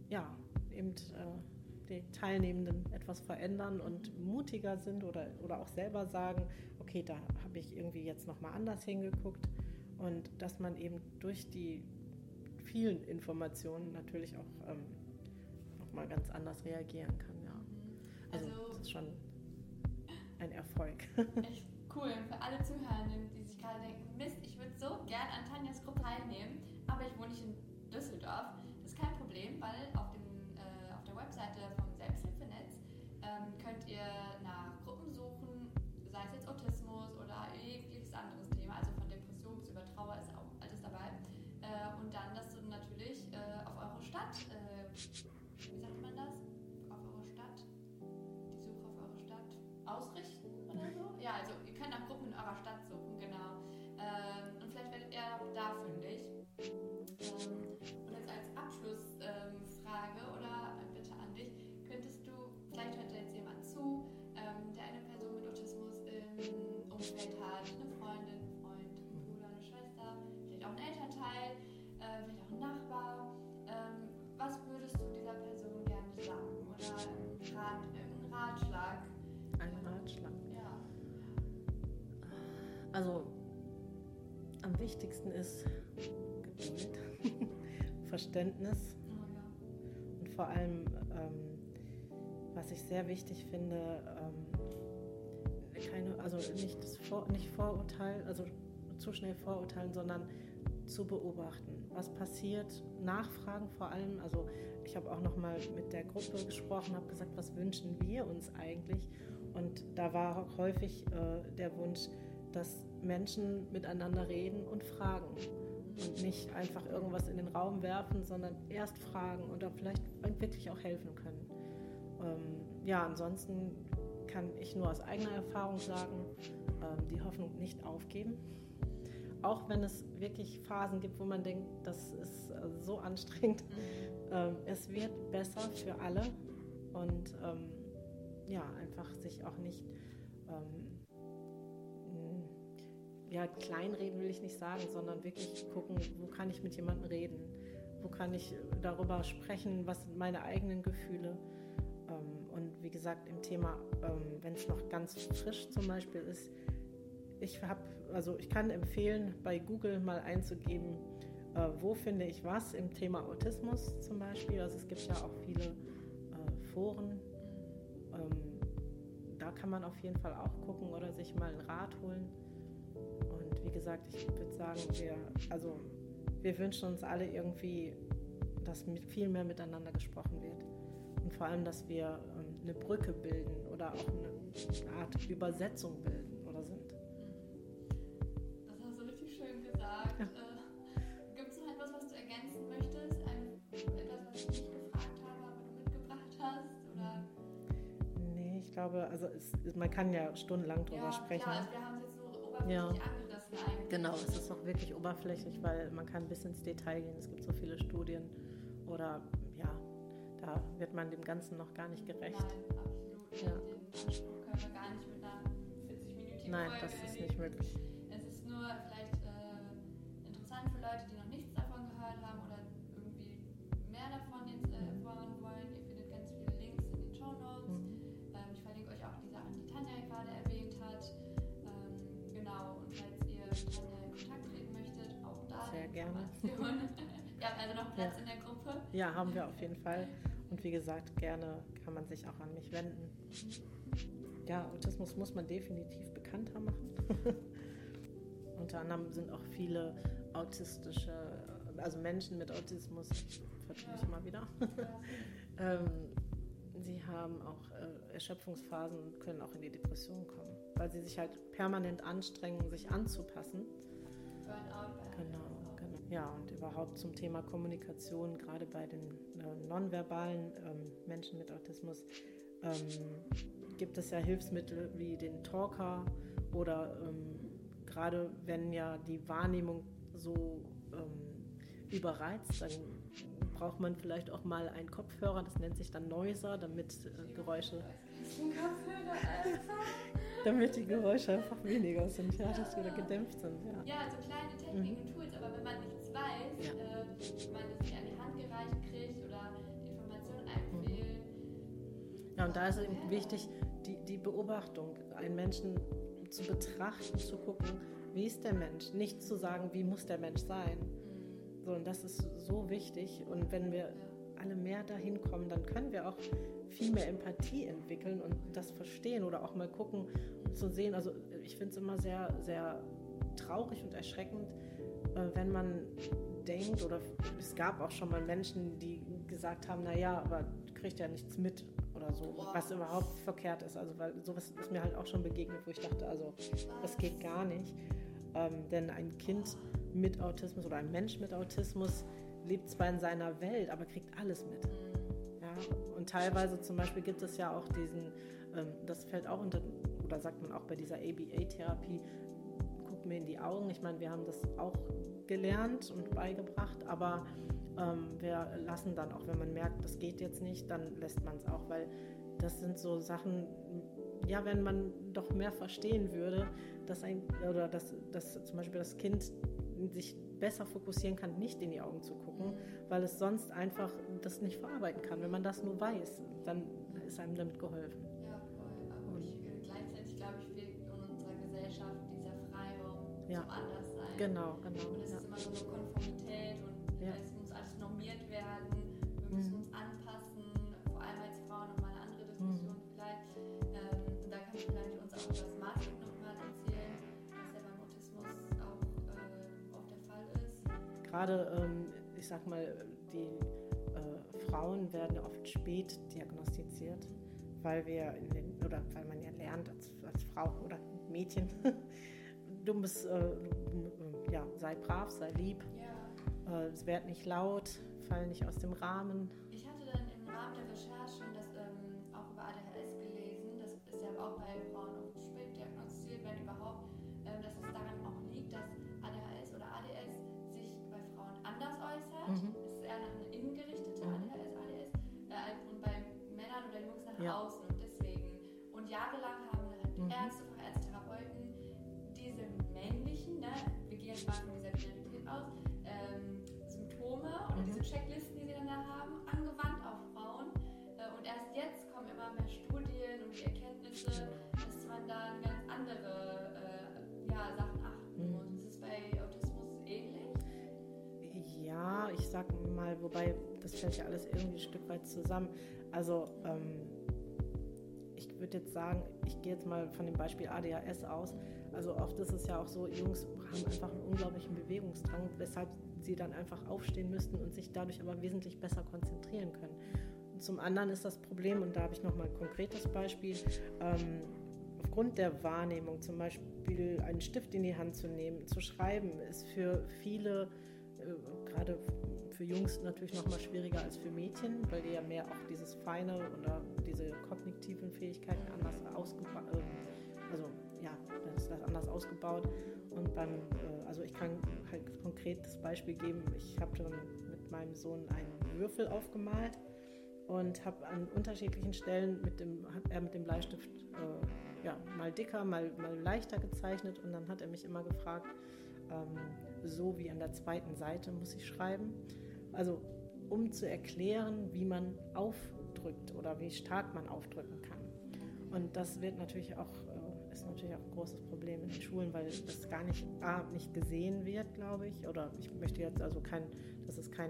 die Teilnehmenden etwas verändern und mutiger sind oder auch selber sagen, okay, da habe ich irgendwie jetzt nochmal anders hingeguckt. Und dass man eben durch die vielen Informationen natürlich auch nochmal ganz anders reagieren kann. Ja. Also das ist schon ein Erfolg. Echt cool. Und für alle Zuhörenden, die sich gerade denken, Mist, ich würde so gern an Tanjas Gruppe teilnehmen, aber ich wohne nicht in Düsseldorf. Das ist kein Problem, weil auf der Webseite vom Selbsthilfenetz könnt ihr nach Gruppen suchen, sei es jetzt Autismus oder jegliches anderes Thema, also von Depression bis über Trauer ist auch alles dabei. Und dann, dass du natürlich auf eure Stadt, wie sagt man das? Auf eure Stadt, die Suche auf eure Stadt ausrichten oder so? Ja, also ihr könnt nach Gruppen in eurer Stadt suchen, genau. Und vielleicht werdet ihr da fündig. Und jetzt als Abschlussfrage oder Bitte an dich, könntest du, vielleicht hört jetzt jemand zu, der eine Person mit Autismus im Umfeld hat, eine Freundin, einen Freund, einen Bruder, eine Schwester, vielleicht auch ein Elternteil, vielleicht auch ein Nachbar. Was würdest du dieser Person gerne sagen? Oder irgendein Ratschlag? Ein Ratschlag. Ja. Also am wichtigsten ist Geduld, Verständnis und vor allem, was ich sehr wichtig finde, nicht Vorurteil, also zu schnell vorurteilen, sondern zu beobachten, was passiert, nachfragen vor allem. Also ich habe auch nochmal mit der Gruppe gesprochen, habe gesagt, was wünschen wir uns eigentlich? Und da war auch häufig der Wunsch, dass Menschen miteinander reden und fragen und nicht einfach irgendwas in den Raum werfen, sondern erst fragen und dann vielleicht wirklich auch helfen können. Ansonsten kann ich nur aus eigener Erfahrung sagen, die Hoffnung nicht aufgeben. Auch wenn es wirklich Phasen gibt, wo man denkt, das ist so anstrengend. Es wird besser für alle und einfach sich auch nicht kleinreden will ich nicht sagen, sondern wirklich gucken, wo kann ich mit jemandem reden, wo kann ich darüber sprechen, was sind meine eigenen Gefühle. Und wie gesagt, im Thema, wenn es noch ganz frisch zum Beispiel ist, ich kann empfehlen, bei Google mal einzugeben, wo finde ich was im Thema Autismus zum Beispiel. Also es gibt ja auch viele Foren. Da kann man auf jeden Fall auch gucken oder sich mal einen Rat holen. Und wie gesagt, ich würde sagen, wir wünschen uns alle irgendwie, dass viel mehr miteinander gesprochen wird. Und vor allem, dass wir eine Brücke bilden oder auch eine Art Übersetzung bilden oder sind. Das hast du richtig schön gesagt. Ja. Gibt es noch etwas, was du ergänzen möchtest? Etwas, was ich nicht gefragt habe, aber du mitgebracht hast? Oder? Nee, ich glaube, man kann ja stundenlang drüber sprechen. Ja, klar, wir haben es jetzt nur oberflächlich angerissen eigentlich. Genau, es ist auch wirklich oberflächlich, weil man kann bis ins Detail gehen. Es gibt so viele Studien oder da wird man dem Ganzen noch gar nicht gerecht. Nein, absolut. Ja. Den Anspruch können wir gar nicht mit einer 40-minütigen Nein, Folge das ist erledigen. nicht möglich. Es ist nur vielleicht interessant für Leute, die noch nichts davon gehört haben oder irgendwie mehr davon jetzt erfahren wollen. Ihr findet ganz viele Links in den Shownotes. Ich verlinke euch auch die Sachen, die Tanja gerade erwähnt hat. Genau, und falls ihr mit Tanja in Kontakt treten möchtet, auch da sehr gerne. Ihr habt also noch Platz in der Gruppe? Ja, haben wir auf jeden Fall. Und wie gesagt, gerne kann man sich auch an mich wenden. Ja, Autismus muss man definitiv bekannter machen. Unter anderem sind auch viele Menschen mit Autismus, ich vertue mich immer wieder, sie haben auch Erschöpfungsphasen und können auch in die Depression kommen, weil sie sich halt permanent anstrengen, sich anzupassen. Burnout. Genau. Ja, und überhaupt zum Thema Kommunikation, gerade bei den nonverbalen Menschen mit Autismus, gibt es ja Hilfsmittel wie den Talker oder gerade wenn ja die Wahrnehmung so überreizt, dann braucht man vielleicht auch mal einen Kopfhörer, das nennt sich dann Noiser, damit damit die Geräusche einfach weniger sind, dass wieder gedämpft sind. Ja, so kleine Techniken und Tools, aber wenn man nichts weiß, wenn man das nicht an die Hand gereicht kriegt oder Informationen einfehlen. Ja, und da ist eben wichtig, die Beobachtung, einen Menschen zu betrachten, zu gucken, wie ist der Mensch, nicht zu sagen, wie muss der Mensch sein. So, und das ist so wichtig. Und wenn wir alle mehr dahin kommen, dann können wir auch viel mehr Empathie entwickeln und das verstehen oder auch mal gucken und zu sehen. Also ich finde es immer sehr, sehr traurig und erschreckend, wenn man denkt, oder es gab auch schon mal Menschen, die gesagt haben, naja, aber du kriegst ja nichts mit oder so, was überhaupt verkehrt ist. Also weil sowas ist mir halt auch schon begegnet, wo ich dachte, also das geht gar nicht. Denn ein Kind mit Autismus oder ein Mensch mit Autismus lebt zwar in seiner Welt, aber kriegt alles mit. Ja? Und teilweise zum Beispiel gibt es ja auch diesen, das fällt auch unter, oder sagt man auch bei dieser ABA-Therapie, guck mir in die Augen. Ich meine, wir haben das auch gelernt und beigebracht, aber wir lassen dann auch, wenn man merkt, das geht jetzt nicht, dann lässt man es auch, weil das sind so Sachen, ja, wenn man doch mehr verstehen würde, dass zum Beispiel das Kind sich besser fokussieren kann, nicht in die Augen zu gucken, weil es sonst einfach das nicht verarbeiten kann. Wenn man das nur weiß, dann ist einem damit geholfen. Ja, voll. Aber gleichzeitig, glaube ich, fehlt in unserer Gesellschaft dieser Freiraum zum Anderssein. Genau. Und es ist immer so eine Konformität und es muss alles normiert werden. Wir müssen uns anpassen, vor allem als Frauen nochmal eine andere Diskussion vielleicht. Und da kann ich vielleicht uns auch über das Maßstab nochmal erzählen, was ja beim Autismus auch oft der Fall ist. Gerade, ich sag mal, die Frauen werden oft spät diagnostiziert, weil man ja lernt als Frau oder Mädchen, sei brav, sei lieb, es wird nicht laut, fall nicht aus dem Rahmen. Ich hatte dann im Rahmen der Recherchen das auch über ADHS gelesen, das ist ja auch bei Frauen oft spät diagnostiziert, wenn überhaupt, dass es daran auch liegt, dass ADHS oder ADS sich bei Frauen anders äußert. Es ist eher eine innengerichtete ADHS, und bei Männern oder Jungs nach außen und deswegen. Und jahrelang haben halt Ärzte, Therapeuten immer mehr Studien und die Erkenntnisse, dass man da an ganz andere Sachen achten muss. Ist es bei Autismus ähnlich? Ja, ich sag mal, wobei das fällt ja alles irgendwie ein Stück weit zusammen. Also ich würde jetzt sagen, ich gehe jetzt mal von dem Beispiel ADHS aus. Also oft ist es ja auch so, Jungs haben einfach einen unglaublichen Bewegungsdrang, weshalb sie dann einfach aufstehen müssten und sich dadurch aber wesentlich besser konzentrieren können. Und zum anderen ist das Problem, und da habe ich nochmal ein konkretes Beispiel, aufgrund der Wahrnehmung, zum Beispiel einen Stift in die Hand zu nehmen, zu schreiben, ist für viele, gerade für Jungs natürlich nochmal schwieriger als für Mädchen, weil die ja mehr auch dieses Feine oder diese kognitiven Fähigkeiten anders ausgebaut, das ist anders ausgebaut. Und also ich kann halt konkret das Beispiel geben, ich habe dann mit meinem Sohn einen Würfel aufgemalt und habe an unterschiedlichen Stellen mit dem Bleistift mal dicker, mal leichter gezeichnet, und dann hat er mich immer gefragt, so wie an der zweiten Seite muss ich schreiben. Also um zu erklären, wie man aufdrückt oder wie stark man aufdrücken kann. Und das ist natürlich auch ein großes Problem in den Schulen, weil das gar nicht gesehen wird, glaube ich. Oder ich möchte jetzt also wie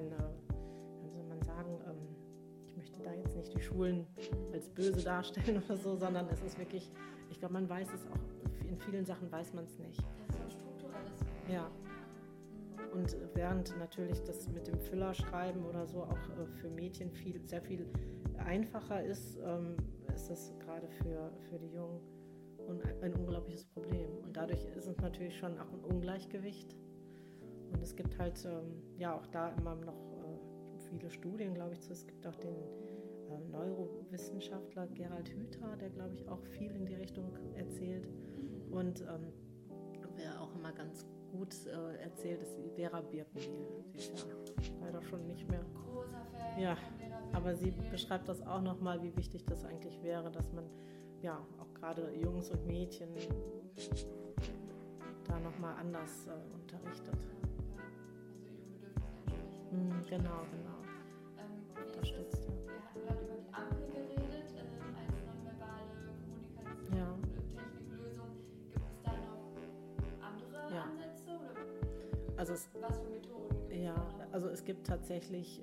soll man sagen, ich möchte da jetzt nicht die Schulen als böse darstellen oder so, sondern es ist wirklich, ich glaube, man weiß es auch, in vielen Sachen weiß man es nicht. Das ist ein strukturelles Problem. Ja. Und während natürlich das mit dem Füllerschreiben oder so auch für Mädchen sehr viel einfacher ist, ist das gerade für die Jungen ein unglaubliches Problem. Und dadurch ist es natürlich schon auch ein Ungleichgewicht. Und es gibt halt auch da immer noch viele Studien, glaube ich, zu. Es gibt auch den Neurowissenschaftler Gerald Hüther, der, glaube ich, auch viel in die Richtung erzählt. Und wer auch immer ganz gut erzählt, ist die Vera Birkenbiel. Sie ist ja leider schon nicht mehr. Großer Fan. Ja, von Vera aber sie Birkenbiel. beschreibt das auch nochmal, wie wichtig das eigentlich wäre, dass man auch gerade Jungs und Mädchen da nochmal anders unterrichtet. Ja, also ihrem Bedürfnis entsprechen. Genau. Unterstützt. Wir hatten gerade über die Ampel geredet, als nonverbale Kommunikation Ja. Techniklösung. Gibt es da noch andere Ansätze? Oder Also was für Methoden gibt es da noch? also es gibt tatsächlich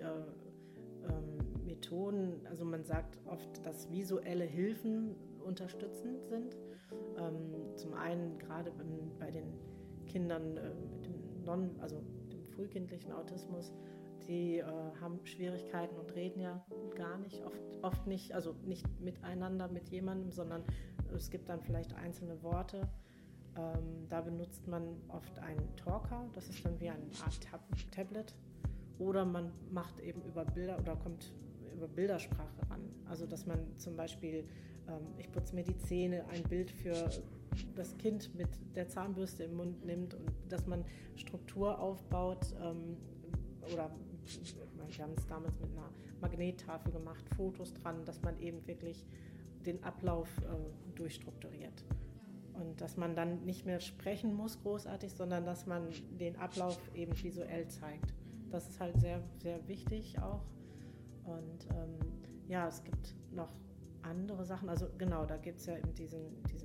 Methoden, also man sagt oft, dass visuelle Hilfen unterstützend sind. Zum einen gerade bei den Kindern mit dem frühkindlichen Autismus, die haben Schwierigkeiten und reden ja gar nicht, oft nicht, also nicht miteinander mit jemandem, sondern es gibt dann vielleicht einzelne Worte. Da benutzt man oft einen Talker, das ist dann wie eine Art Tablet, oder man macht eben über Bilder oder kommt über Bildersprache ran. Also dass man zum Beispiel, ich putze mir die Zähne, ein Bild für das Kind mit der Zahnbürste im Mund nimmt, und dass man Struktur aufbaut, oder wir haben es damals mit einer Magnettafel gemacht, Fotos dran, dass man eben wirklich den Ablauf durchstrukturiert. Und dass man dann nicht mehr sprechen muss großartig, sondern dass man den Ablauf eben visuell zeigt. Das ist halt sehr, sehr wichtig auch. Und es gibt noch andere Sachen. Also genau, da gibt es ja eben diesen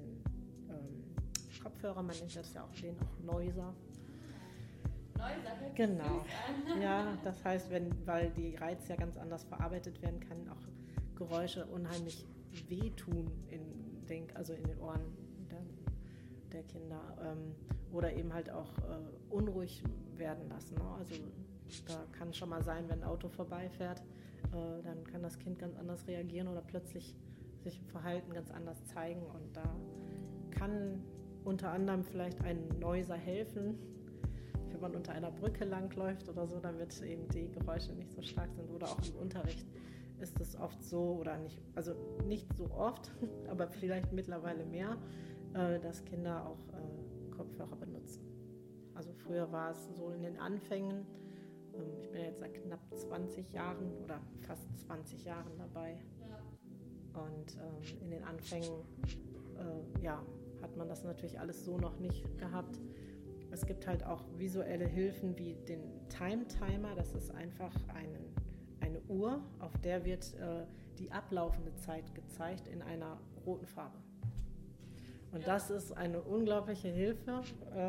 Kopfhörer, man nennt das ja auch Noiser. Neusache. Genau. Ja, das heißt, weil die Reize ja ganz anders verarbeitet werden kann, auch Geräusche unheimlich wehtun in den Ohren der Kinder, oder eben halt auch unruhig werden lassen. Ne? Also da kann schon mal sein, wenn ein Auto vorbeifährt, dann kann das Kind ganz anders reagieren oder plötzlich sich im Verhalten ganz anders zeigen, und da kann unter anderem vielleicht ein Noiser helfen, wenn man unter einer Brücke langläuft oder so, damit eben die Geräusche nicht so stark sind, oder auch im Unterricht ist es oft so, oder nicht, also nicht so oft, aber vielleicht mittlerweile mehr, dass Kinder auch Kopfhörer benutzen. Also früher war es so in den Anfängen, ich bin jetzt seit knapp 20 Jahren oder fast 20 Jahren dabei. Ja. Und in den Anfängen hat man das natürlich alles so noch nicht gehabt. Es gibt halt auch visuelle Hilfen wie den Time-Timer, das ist einfach eine Uhr, auf der wird die ablaufende Zeit gezeigt in einer roten Farbe. Und das ist eine unglaubliche Hilfe,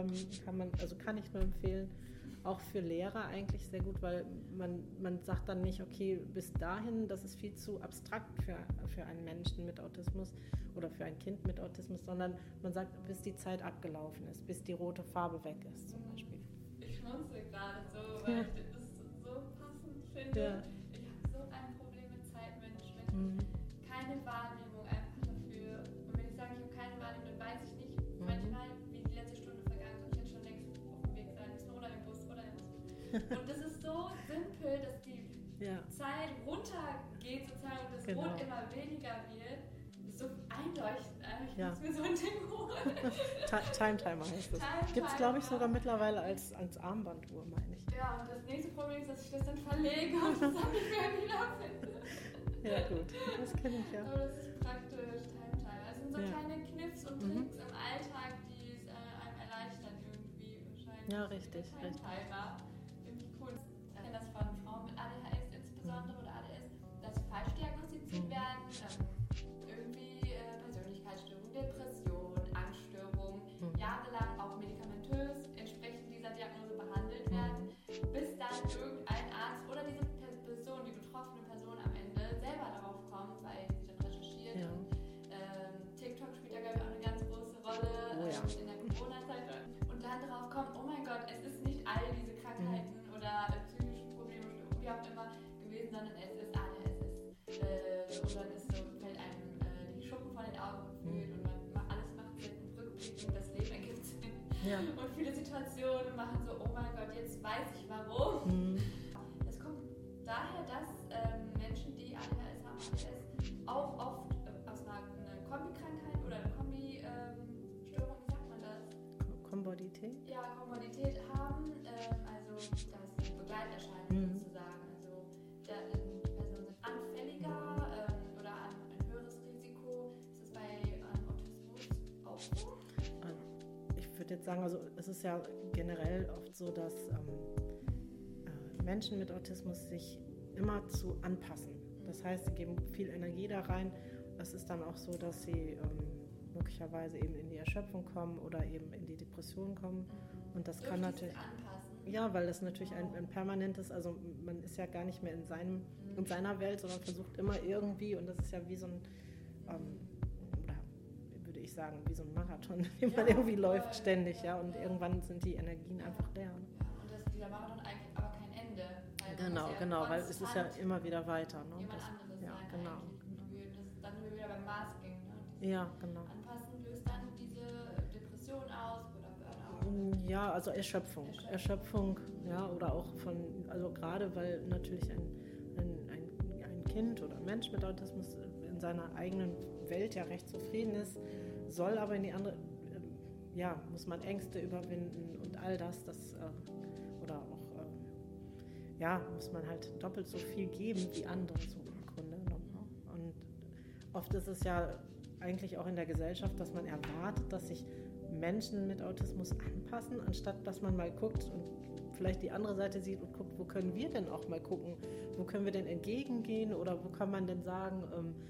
kann ich nur empfehlen, auch für Lehrer eigentlich sehr gut, weil man sagt dann nicht, okay, bis dahin, das ist viel zu abstrakt für einen Menschen mit Autismus oder für ein Kind mit Autismus, sondern man sagt, bis die Zeit abgelaufen ist, bis die rote Farbe weg ist zum Beispiel. Ich schmunzel gerade so, weil ich das so passend finde. Ja. Ich habe so ein Problem mit Zeitmanagement. Keine Wahrnehmung einfach dafür. Und wenn ich sage, ich habe keine Wahrnehmung, dann weiß ich nicht manchmal, wie die letzte Stunde vergangen ist. Ich hätte schon längst auf dem Weg sein müssen oder im Bus oder im Bus. Und das ist so simpel, dass die Zeit runtergeht sozusagen und das Rot immer weniger wird. Das ist so einleuchtend. Ich muss mir so ein Ding holen. Time-Timer heißt das. Gibt es, glaube ich, sogar mittlerweile als Armbanduhr, meine ich. Ja, und das nächste Problem ist, dass ich das dann verlege und das dann nicht mehr wiederfinde. Ja gut, das kenne ich ja. Aber das ist praktisch, Time-Timer. Das sind so kleine Kniffs und Tricks im Alltag, die es einem erleichtern irgendwie wahrscheinlich. Ja, richtig. Time-Timer. Finde ich cool. Ich kenne das von Frauen mit ADHS insbesondere oder ADS, dass sie falsch diagnostiziert werden. Irgendwie Persönlichkeitsstörung, Depression, Angststörung, jahrelang auch medikamentös entsprechend dieser Diagnose behandelt werden, bis dann irgendein Arzt oder diese Person, die betroffene Person am Ende selber darauf kommt, weil sie dann recherchiert. Ja. Und, TikTok spielt da, glaube ich, auch eine ganz große Rolle in der Corona-Zeit. Und dann darauf kommt, oh mein Gott, es ist nicht all diese Krankheiten oder psychische Probleme, wie auch immer gewesen, sondern es ist ADHS. Und dann ist so, fällt einem die Schuppen von den Augen gefühlt und alles macht Sinn und rückblickend, das Leben ergibt Sinn. Ja. Und viele Situationen machen so, oh mein Gott, jetzt weiß ich warum. Das kommt daher, dass Menschen, die ADHS haben, auch oft aus einer Kombikrankheit oder einer Kombi-Störung, wie sagt man das? Komorbidität? Ja, Komorbidität haben, also das sind Begleiterscheinungen sozusagen. Also die Personen sind anfälliger oder ein höheres Risiko. Ist das bei Autismus auch so? Ich würde jetzt sagen, also es ist ja generell oft so, dass Menschen mit Autismus sich immer zu anpassen. Das heißt, sie geben viel Energie da rein. Es ist dann auch so, dass sie möglicherweise eben in die Erschöpfung kommen oder eben in die Depression kommen. Und das kann natürlich anpassen. Ja, weil das natürlich ein permanentes, also man ist ja gar nicht mehr in seiner Welt, sondern versucht immer irgendwie, und das ist ja wie so ein, oder würde ich sagen, wie so ein Marathon, wie man irgendwie läuft ständig, ja, und irgendwann sind die Energien einfach leer. Ne? Ja, und dieser Marathon eigentlich aber kein Ende. Genau, weil es ist ja immer wieder weiter. Ne? Jemand anderes ja, sein genau. Dann sind wir wieder beim Masking. Ne? Ja, genau. Anpassen löst dann diese Depression aus oder Burnout. Ja, also Erschöpfung, ja, oder auch also gerade weil natürlich ein Kind oder ein Mensch mit Autismus in seiner eigenen Welt ja recht zufrieden ist, soll aber in die andere, muss man Ängste überwinden und all das oder auch, muss man halt doppelt so viel geben wie andere so im Grunde. Und oft ist es ja eigentlich auch in der Gesellschaft, dass man erwartet, dass sich Menschen mit Autismus anpassen, anstatt dass man mal guckt und vielleicht die andere Seite sieht und guckt, wo können wir denn auch mal gucken, wo können wir denn entgegengehen oder wo kann man denn sagen,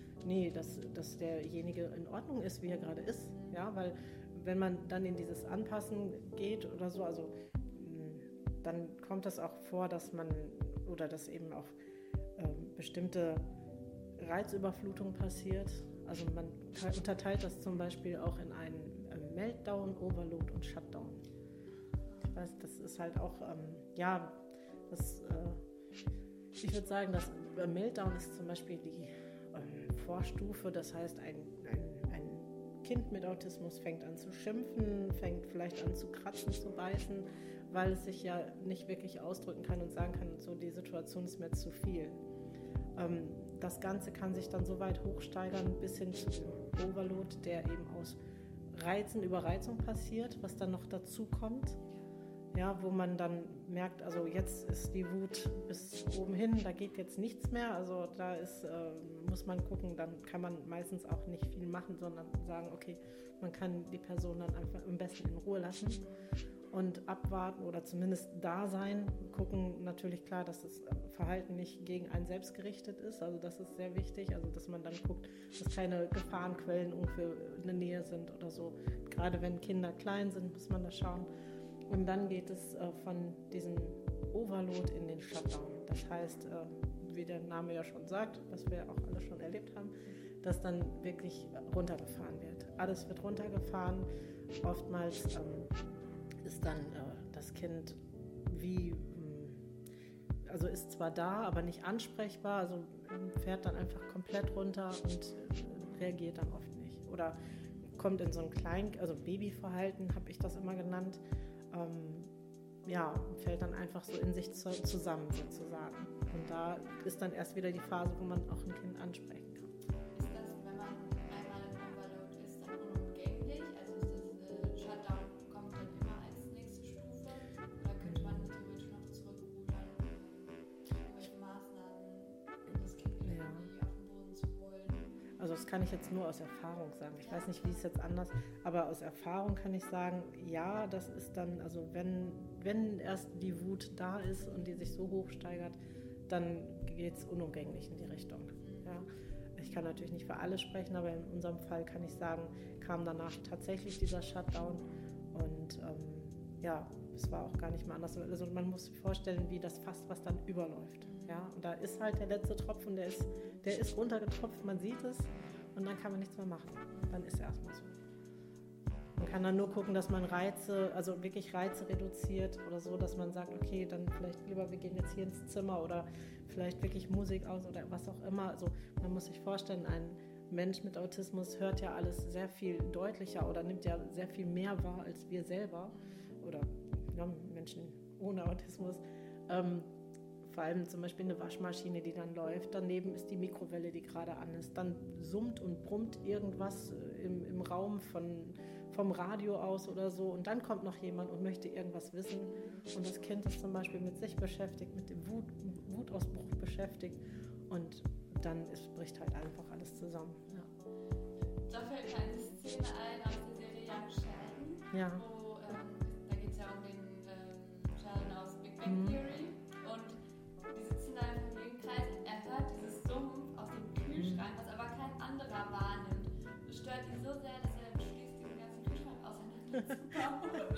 dass derjenige in Ordnung ist, wie er gerade ist. Ja, weil wenn man dann in dieses Anpassen geht oder so, also dann kommt es auch vor, dass eben auch bestimmte Reizüberflutung passiert. Also man unterteilt das zum Beispiel auch in einen Meltdown, Overload und Shutdown. Ich weiß, das ist halt auch, ich würde sagen, das Meltdown ist zum Beispiel die Vorstufe. Das heißt, ein Kind mit Autismus fängt an zu schimpfen, fängt vielleicht an zu kratzen, zu beißen, weil es sich ja nicht wirklich ausdrücken kann und sagen kann, so die Situation ist mir zu viel. Das Ganze kann sich dann so weit hochsteigern bis hin zu Overload, der eben aus Reizen, Überreizung passiert, was dann noch dazu kommt. ja, wo man dann merkt, also jetzt ist die Wut bis oben hin, da geht jetzt nichts mehr, also da muss man gucken, dann kann man meistens auch nicht viel machen, sondern sagen, okay, man kann die Person dann einfach am besten in Ruhe lassen und abwarten oder zumindest da sein, gucken natürlich klar, dass das Verhalten nicht gegen einen selbst gerichtet ist, also das ist sehr wichtig, also dass man dann guckt, dass keine Gefahrenquellen ungefähr in der Nähe sind oder so, gerade wenn Kinder klein sind, muss man da schauen. Und dann geht es von diesem Overload in den Shutdown. Das heißt, wie der Name ja schon sagt, was wir auch alle schon erlebt haben, dass dann wirklich runtergefahren wird. Alles wird runtergefahren. Oftmals ist dann das Kind also ist zwar da, aber nicht ansprechbar, also fährt dann einfach komplett runter und reagiert dann oft nicht. Oder kommt in so ein Babyverhalten, habe ich das immer genannt, fällt dann einfach so in sich zusammen sozusagen. Und da ist dann erst wieder die Phase, wo man auch ein Kind ansprechen kann. Ist das, wenn man einmal im Overload ist, dann unumgänglich? Also ist das Shutdown kommt dann immer als nächste Stufe? Oder könnte man theoretisch noch zurückrudern, irgendwelche Maßnahmen, das Kind wieder irgendwie auf den Boden zu holen? Also das kann ich jetzt nur aus Erfahrung sagen. Ich weiß nicht, wie es jetzt anders, aber aus Erfahrung kann ich sagen, ja, das ist dann, also wenn erst die Wut da ist und die sich so hoch steigert, dann geht es unumgänglich in die Richtung. Ja. Ich kann natürlich nicht für alle sprechen, aber in unserem Fall kann ich sagen, kam danach tatsächlich dieser Shutdown und es war auch gar nicht mehr anders. Also man muss sich vorstellen, wie das Fass, was dann überläuft. Ja. Und da ist halt der letzte Tropfen, der ist runtergetropft, man sieht es und dann kann man nichts mehr machen. Dann ist es erstmal so. Man kann dann nur gucken, dass man Reize reduziert oder so, dass man sagt, okay, dann vielleicht lieber, wir gehen jetzt hier ins Zimmer oder vielleicht wirklich Musik aus oder was auch immer. Also man muss sich vorstellen, ein Mensch mit Autismus hört ja alles sehr viel deutlicher oder nimmt ja sehr viel mehr wahr als wir selber oder Menschen ohne Autismus. Vor allem zum Beispiel eine Waschmaschine, die dann läuft. Daneben ist die Mikrowelle, die gerade an ist. Dann summt und brummt irgendwas im Raum vom Radio aus oder so. Und dann kommt noch jemand und möchte irgendwas wissen. Und das Kind ist zum Beispiel mit sich beschäftigt, mit dem Wutausbruch beschäftigt. Und dann bricht halt einfach alles zusammen. Ja. Da fällt mir eine Szene ein aus der Serie Young Sheldon. Ja. Wo, da geht es ja um den Sheldon aus Big Bang Theory. Und die sitzen da im Familienkreis. Er hört dieses Summen aus dem Kühlschrank, was aber kein anderer wahrnimmt. Das stört ihn so sehr, dass er beschließt, den ganzen Kühlschrank auseinanderzubauen.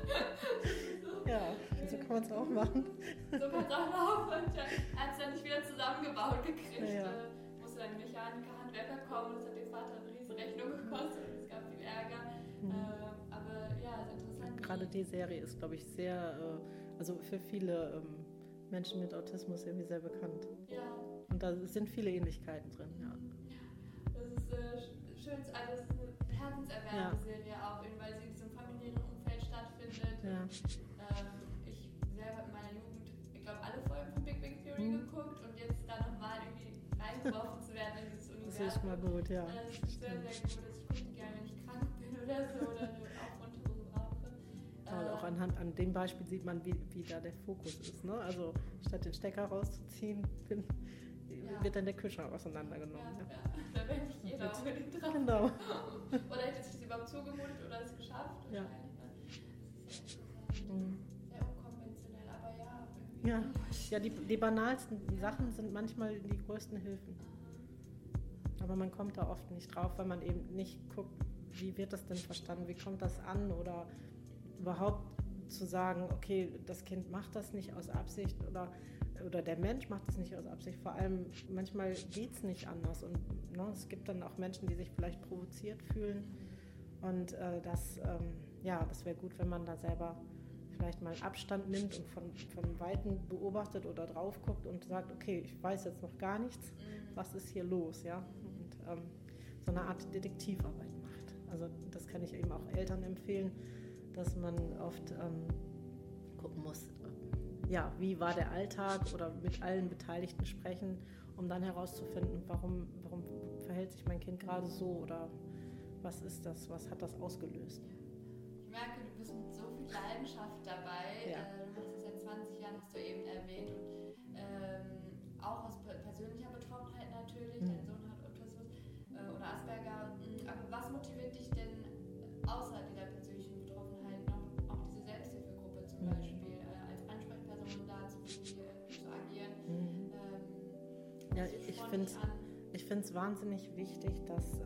Ja, so kann man es auch machen. So kann es auch laufen. Er hat es dann nicht wieder zusammengebaut gekriegt. Ja. Musste dann Mechaniker, Handwerker kommen. Das hat dem Vater eine riesen Rechnung gekostet. Es gab viel Ärger. Aber ja, ist interessant. Gerade die Serie ist, glaube ich, sehr, also für viele Menschen mit Autismus irgendwie sehr bekannt. Ja. Und da sind viele Ähnlichkeiten drin, ja. Das ist schön, also es ist eine herzenserwärmende Serie auch, weil sie in diesem familiären Umfeld stattfindet. Ja. Ich selber in meiner Jugend, ich glaube, alle Folgen von Big Bang Theory geguckt und jetzt da nochmal irgendwie reingeworfen zu werden in dieses Universum. Das ist mal gut, ja. Das ist sehr, sehr gut. Also ich gucke die gerne, wenn ich krank bin oder so oder auch Untersuchung brauche. Also auch an dem Beispiel sieht man, wie da der Fokus ist. Ne? Also statt den Stecker rauszuziehen, wird dann der Kühlschrank auseinandergenommen. Ja. Da wäre nicht jeder unbedingt drauf. Genau. Oder hätte es sich überhaupt zugemutet oder es geschafft. Ja. Das ist sehr unkonventionell, aber ja. Ja, die banalsten Sachen sind manchmal die größten Hilfen. Aber man kommt da oft nicht drauf, weil man eben nicht guckt, wie wird das denn verstanden, wie kommt das an oder überhaupt zu sagen, okay, das Kind macht das nicht aus Absicht oder der Mensch macht das nicht aus Absicht. Vor allem manchmal geht es nicht anders und es gibt dann auch Menschen, die sich vielleicht provoziert fühlen und das wäre gut, wenn man da selber vielleicht mal Abstand nimmt und von Weitem beobachtet oder drauf guckt und sagt, okay, ich weiß jetzt noch gar nichts, was ist hier los, ja, und so eine Art Detektivarbeit macht. Also das kann ich eben auch Eltern empfehlen, dass man oft gucken muss, wie war der Alltag oder mit allen Beteiligten sprechen, um dann herauszufinden, warum verhält sich mein Kind gerade so oder was ist das, was hat das ausgelöst. Ich merke, du bist mit so viel Leidenschaft dabei. Ja. Du machst es seit 20 Jahren, hast du eben erwähnt. Und auch aus persönlicher Betroffenheit natürlich. Dein Sohn hat Autismus oder Asperger. Aber was motiviert dich denn außer dieser persönlichen Betroffenheit noch auch diese Selbsthilfegruppe zum Beispiel als Ansprechperson da zu agieren? Ja, ich finde es wahnsinnig wichtig, dass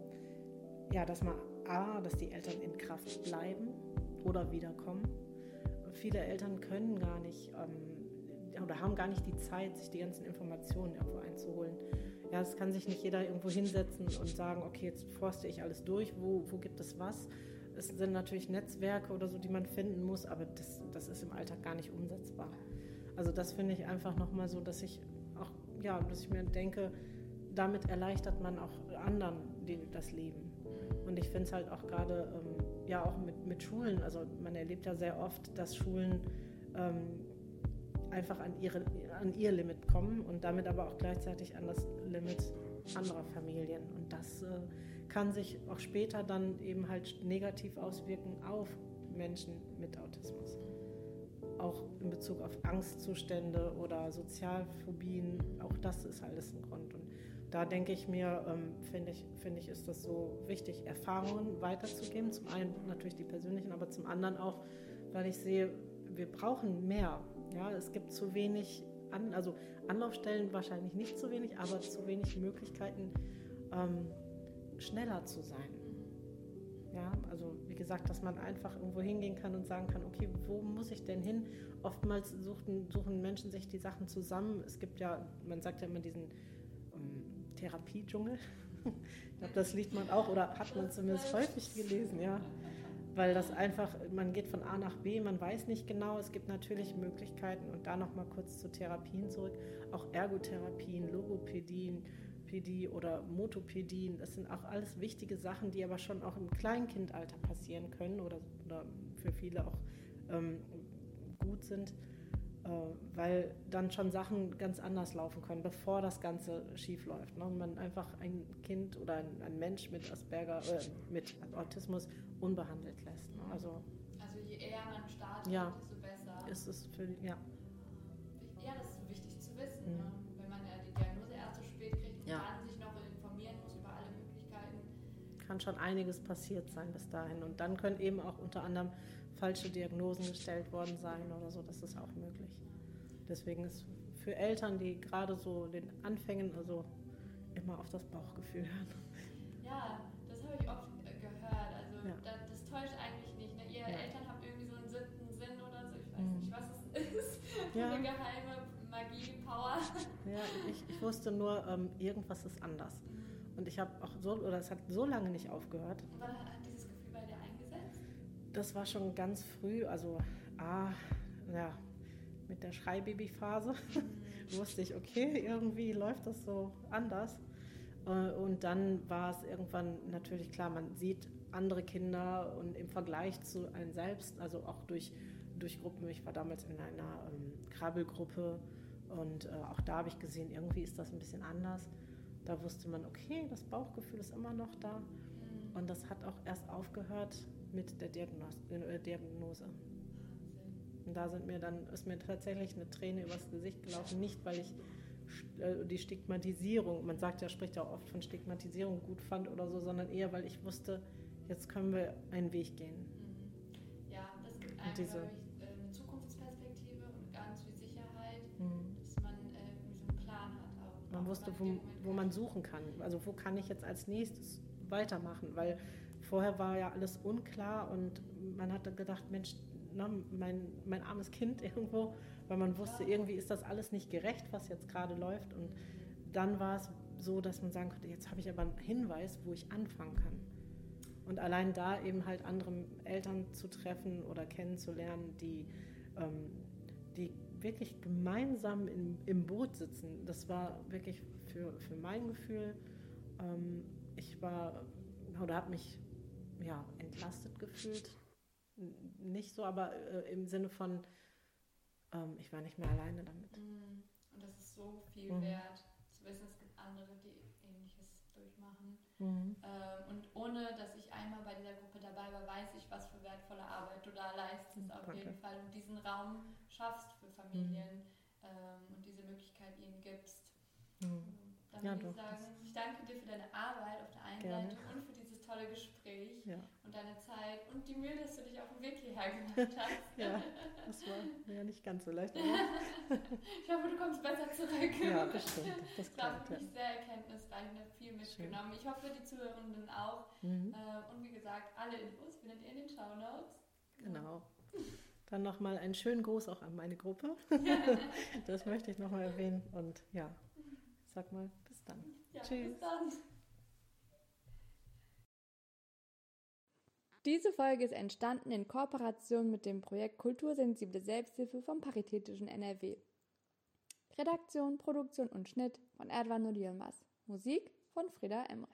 dass die Eltern in Kraft bleiben oder wiederkommen. Viele Eltern können gar nicht oder haben gar nicht die Zeit, sich die ganzen Informationen irgendwo einzuholen. Ja, es kann sich nicht jeder irgendwo hinsetzen und sagen, okay, jetzt forste ich alles durch, wo gibt es was. Es sind natürlich Netzwerke oder so, die man finden muss, aber das ist im Alltag gar nicht umsetzbar. Also das finde ich einfach nochmal so, dass ich mir denke, damit erleichtert man auch anderen das Leben. Und ich finde es halt auch gerade, auch mit Schulen, also man erlebt ja sehr oft, dass Schulen einfach an ihr Limit kommen und damit aber auch gleichzeitig an das Limit anderer Familien. Und das kann sich auch später dann eben halt negativ auswirken auf Menschen mit Autismus. Auch in Bezug auf Angstzustände oder Sozialphobien, auch das ist alles ein Grund. Und da denke ich mir, finde ich, ist das so wichtig, Erfahrungen weiterzugeben. Zum einen natürlich die persönlichen, aber zum anderen auch, weil ich sehe, wir brauchen mehr. Ja, es gibt zu wenig, Anlaufstellen wahrscheinlich nicht zu wenig, aber zu wenig Möglichkeiten, schneller zu sein. Ja, also wie gesagt, dass man einfach irgendwo hingehen kann und sagen kann, okay, wo muss ich denn hin? Oftmals suchen Menschen sich die Sachen zusammen. Es gibt ja, man sagt ja immer diesen Therapiedschungel. Ich glaube, das liest man auch oder hat man zumindest häufig gelesen, ja. Weil das einfach, man geht von A nach B, man weiß nicht genau, es gibt natürlich Möglichkeiten und da nochmal kurz zu Therapien zurück, auch Ergotherapien, Logopädie oder Motopädien, das sind auch alles wichtige Sachen, die aber schon auch im Kleinkindalter passieren können oder für viele auch gut sind, weil dann schon Sachen ganz anders laufen können, bevor das Ganze schief läuft. Ne? Und man einfach ein Kind oder ein Mensch mit Asperger, mit Autismus unbehandelt lässt. Ne? Also je eher man startet, desto besser. Ist es für, Ja, das ist so wichtig zu wissen. Ne? Wenn man die Diagnose erst so spät kriegt und dann sich noch informieren muss über alle Möglichkeiten. Kann schon einiges passiert sein bis dahin. Und dann können eben auch unter anderem falsche Diagnosen gestellt worden sein oder so, das ist auch möglich. Deswegen ist für Eltern, die gerade so den Anfängen, also immer auf das Bauchgefühl hören. Ja, das habe ich oft gehört. Also das täuscht eigentlich nicht. Ne? Ihr Eltern habt irgendwie so einen siebten Sinn oder so, ich weiß nicht, was es ist. Eine geheime Magie, Power. Ja, ich wusste nur, irgendwas ist anders. Und ich habe auch es hat so lange nicht aufgehört. Und wann hat dieses Gefühl bei dir eingesetzt? Das war schon ganz früh, also mit der Schreibaby-Phase wusste ich, okay, irgendwie läuft das so anders. Und dann war es irgendwann natürlich klar, man sieht andere Kinder und im Vergleich zu einem selbst, also auch durch Gruppen, ich war damals in einer Krabbelgruppe und auch da habe ich gesehen, irgendwie ist das ein bisschen anders. Da wusste man, okay, das Bauchgefühl ist immer noch da. Und das hat auch erst aufgehört mit der Diagnose. Und da ist mir tatsächlich eine Träne übers Gesicht gelaufen. Nicht, weil ich die Stigmatisierung, man spricht ja auch oft von Stigmatisierung, gut fand oder so, sondern eher, weil ich wusste, jetzt können wir einen Weg gehen. Ja, das gibt einem, glaube ich, eine Zukunftsperspektive und ganz viel Sicherheit, dass man so einen Plan hat. Auch man wusste, wo man suchen kann. Also wo kann ich jetzt als nächstes weitermachen, weil vorher war ja alles unklar und man hatte gedacht, Mensch, mein armes Kind irgendwo, weil man wusste, irgendwie ist das alles nicht gerecht, was jetzt gerade läuft. Und dann war es so, dass man sagen konnte, jetzt habe ich aber einen Hinweis, wo ich anfangen kann. Und allein da eben halt andere Eltern zu treffen oder kennenzulernen, die wirklich gemeinsam im Boot sitzen, das war wirklich für mein Gefühl, ich war oder habe mich entlastet gefühlt. Nicht so, aber im Sinne von, ich war nicht mehr alleine damit. Und das ist so viel wert, zu wissen, es gibt andere, die Ähnliches durchmachen. Und ohne, dass ich einmal bei dieser Gruppe dabei war, weiß ich, was für wertvolle Arbeit du da leistest auf jeden Fall und diesen Raum schaffst für Familien und diese Möglichkeit ihnen gibst. Dann würde ich sagen, ich danke dir für deine Arbeit auf der einen Seite und für dieses tolle Gespräch und deine Zeit und die Mühe, dass du dich auf den Weg hierher gemacht hast. Ja, das war ja nicht ganz so leicht. Aber ich hoffe, du kommst besser zurück. Ja, bestimmt. Das ich glaube, ich sehr erkenntnisreich und habe viel mitgenommen. Schön. Ich hoffe, die Zuhörenden auch. Und wie gesagt, alle Infos findet ihr in den Shownotes. Genau. Dann nochmal einen schönen Gruß auch an meine Gruppe. Das möchte ich nochmal erwähnen. Und ja, sag mal, bis dann. Ja, Tschüss. Bis dann. Diese Folge ist entstanden in Kooperation mit dem Projekt Kultursensible Selbsthilfe vom Paritätischen NRW. Redaktion, Produktion und Schnitt von Erdwan Nur Yilmaz. Musik von Frieda Emrich.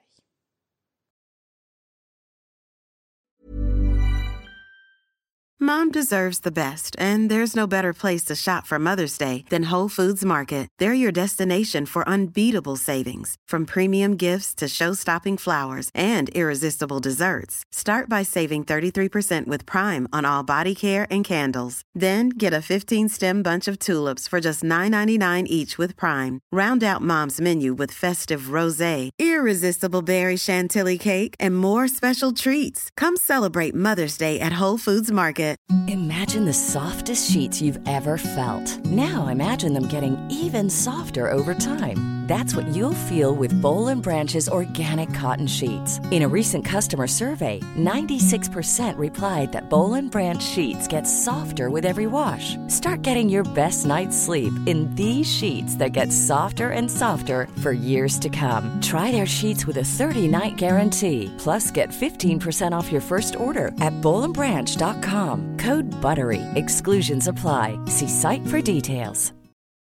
Mom deserves the best, and there's no better place to shop for Mother's Day than Whole Foods Market. They're your destination for unbeatable savings, from premium gifts to show-stopping flowers and irresistible desserts. Start by saving 33% with Prime on all body care and candles. Then get a 15-stem bunch of tulips for just $9.99 each with Prime. Round out Mom's menu with festive rosé, irresistible berry chantilly cake, and more special treats. Come celebrate Mother's Day at Whole Foods Market. Imagine the softest sheets you've ever felt. Now imagine them getting even softer over time. That's what you'll feel with Boll & Branch's organic cotton sheets. In a recent customer survey, 96% replied that Boll & Branch sheets get softer with every wash. Start getting your best night's sleep in these sheets that get softer and softer for years to come. Try their sheets with a 30-night guarantee. Plus, get 15% off your first order at bollandbranch.com. Code BUTTERY. Exclusions apply. See site for details.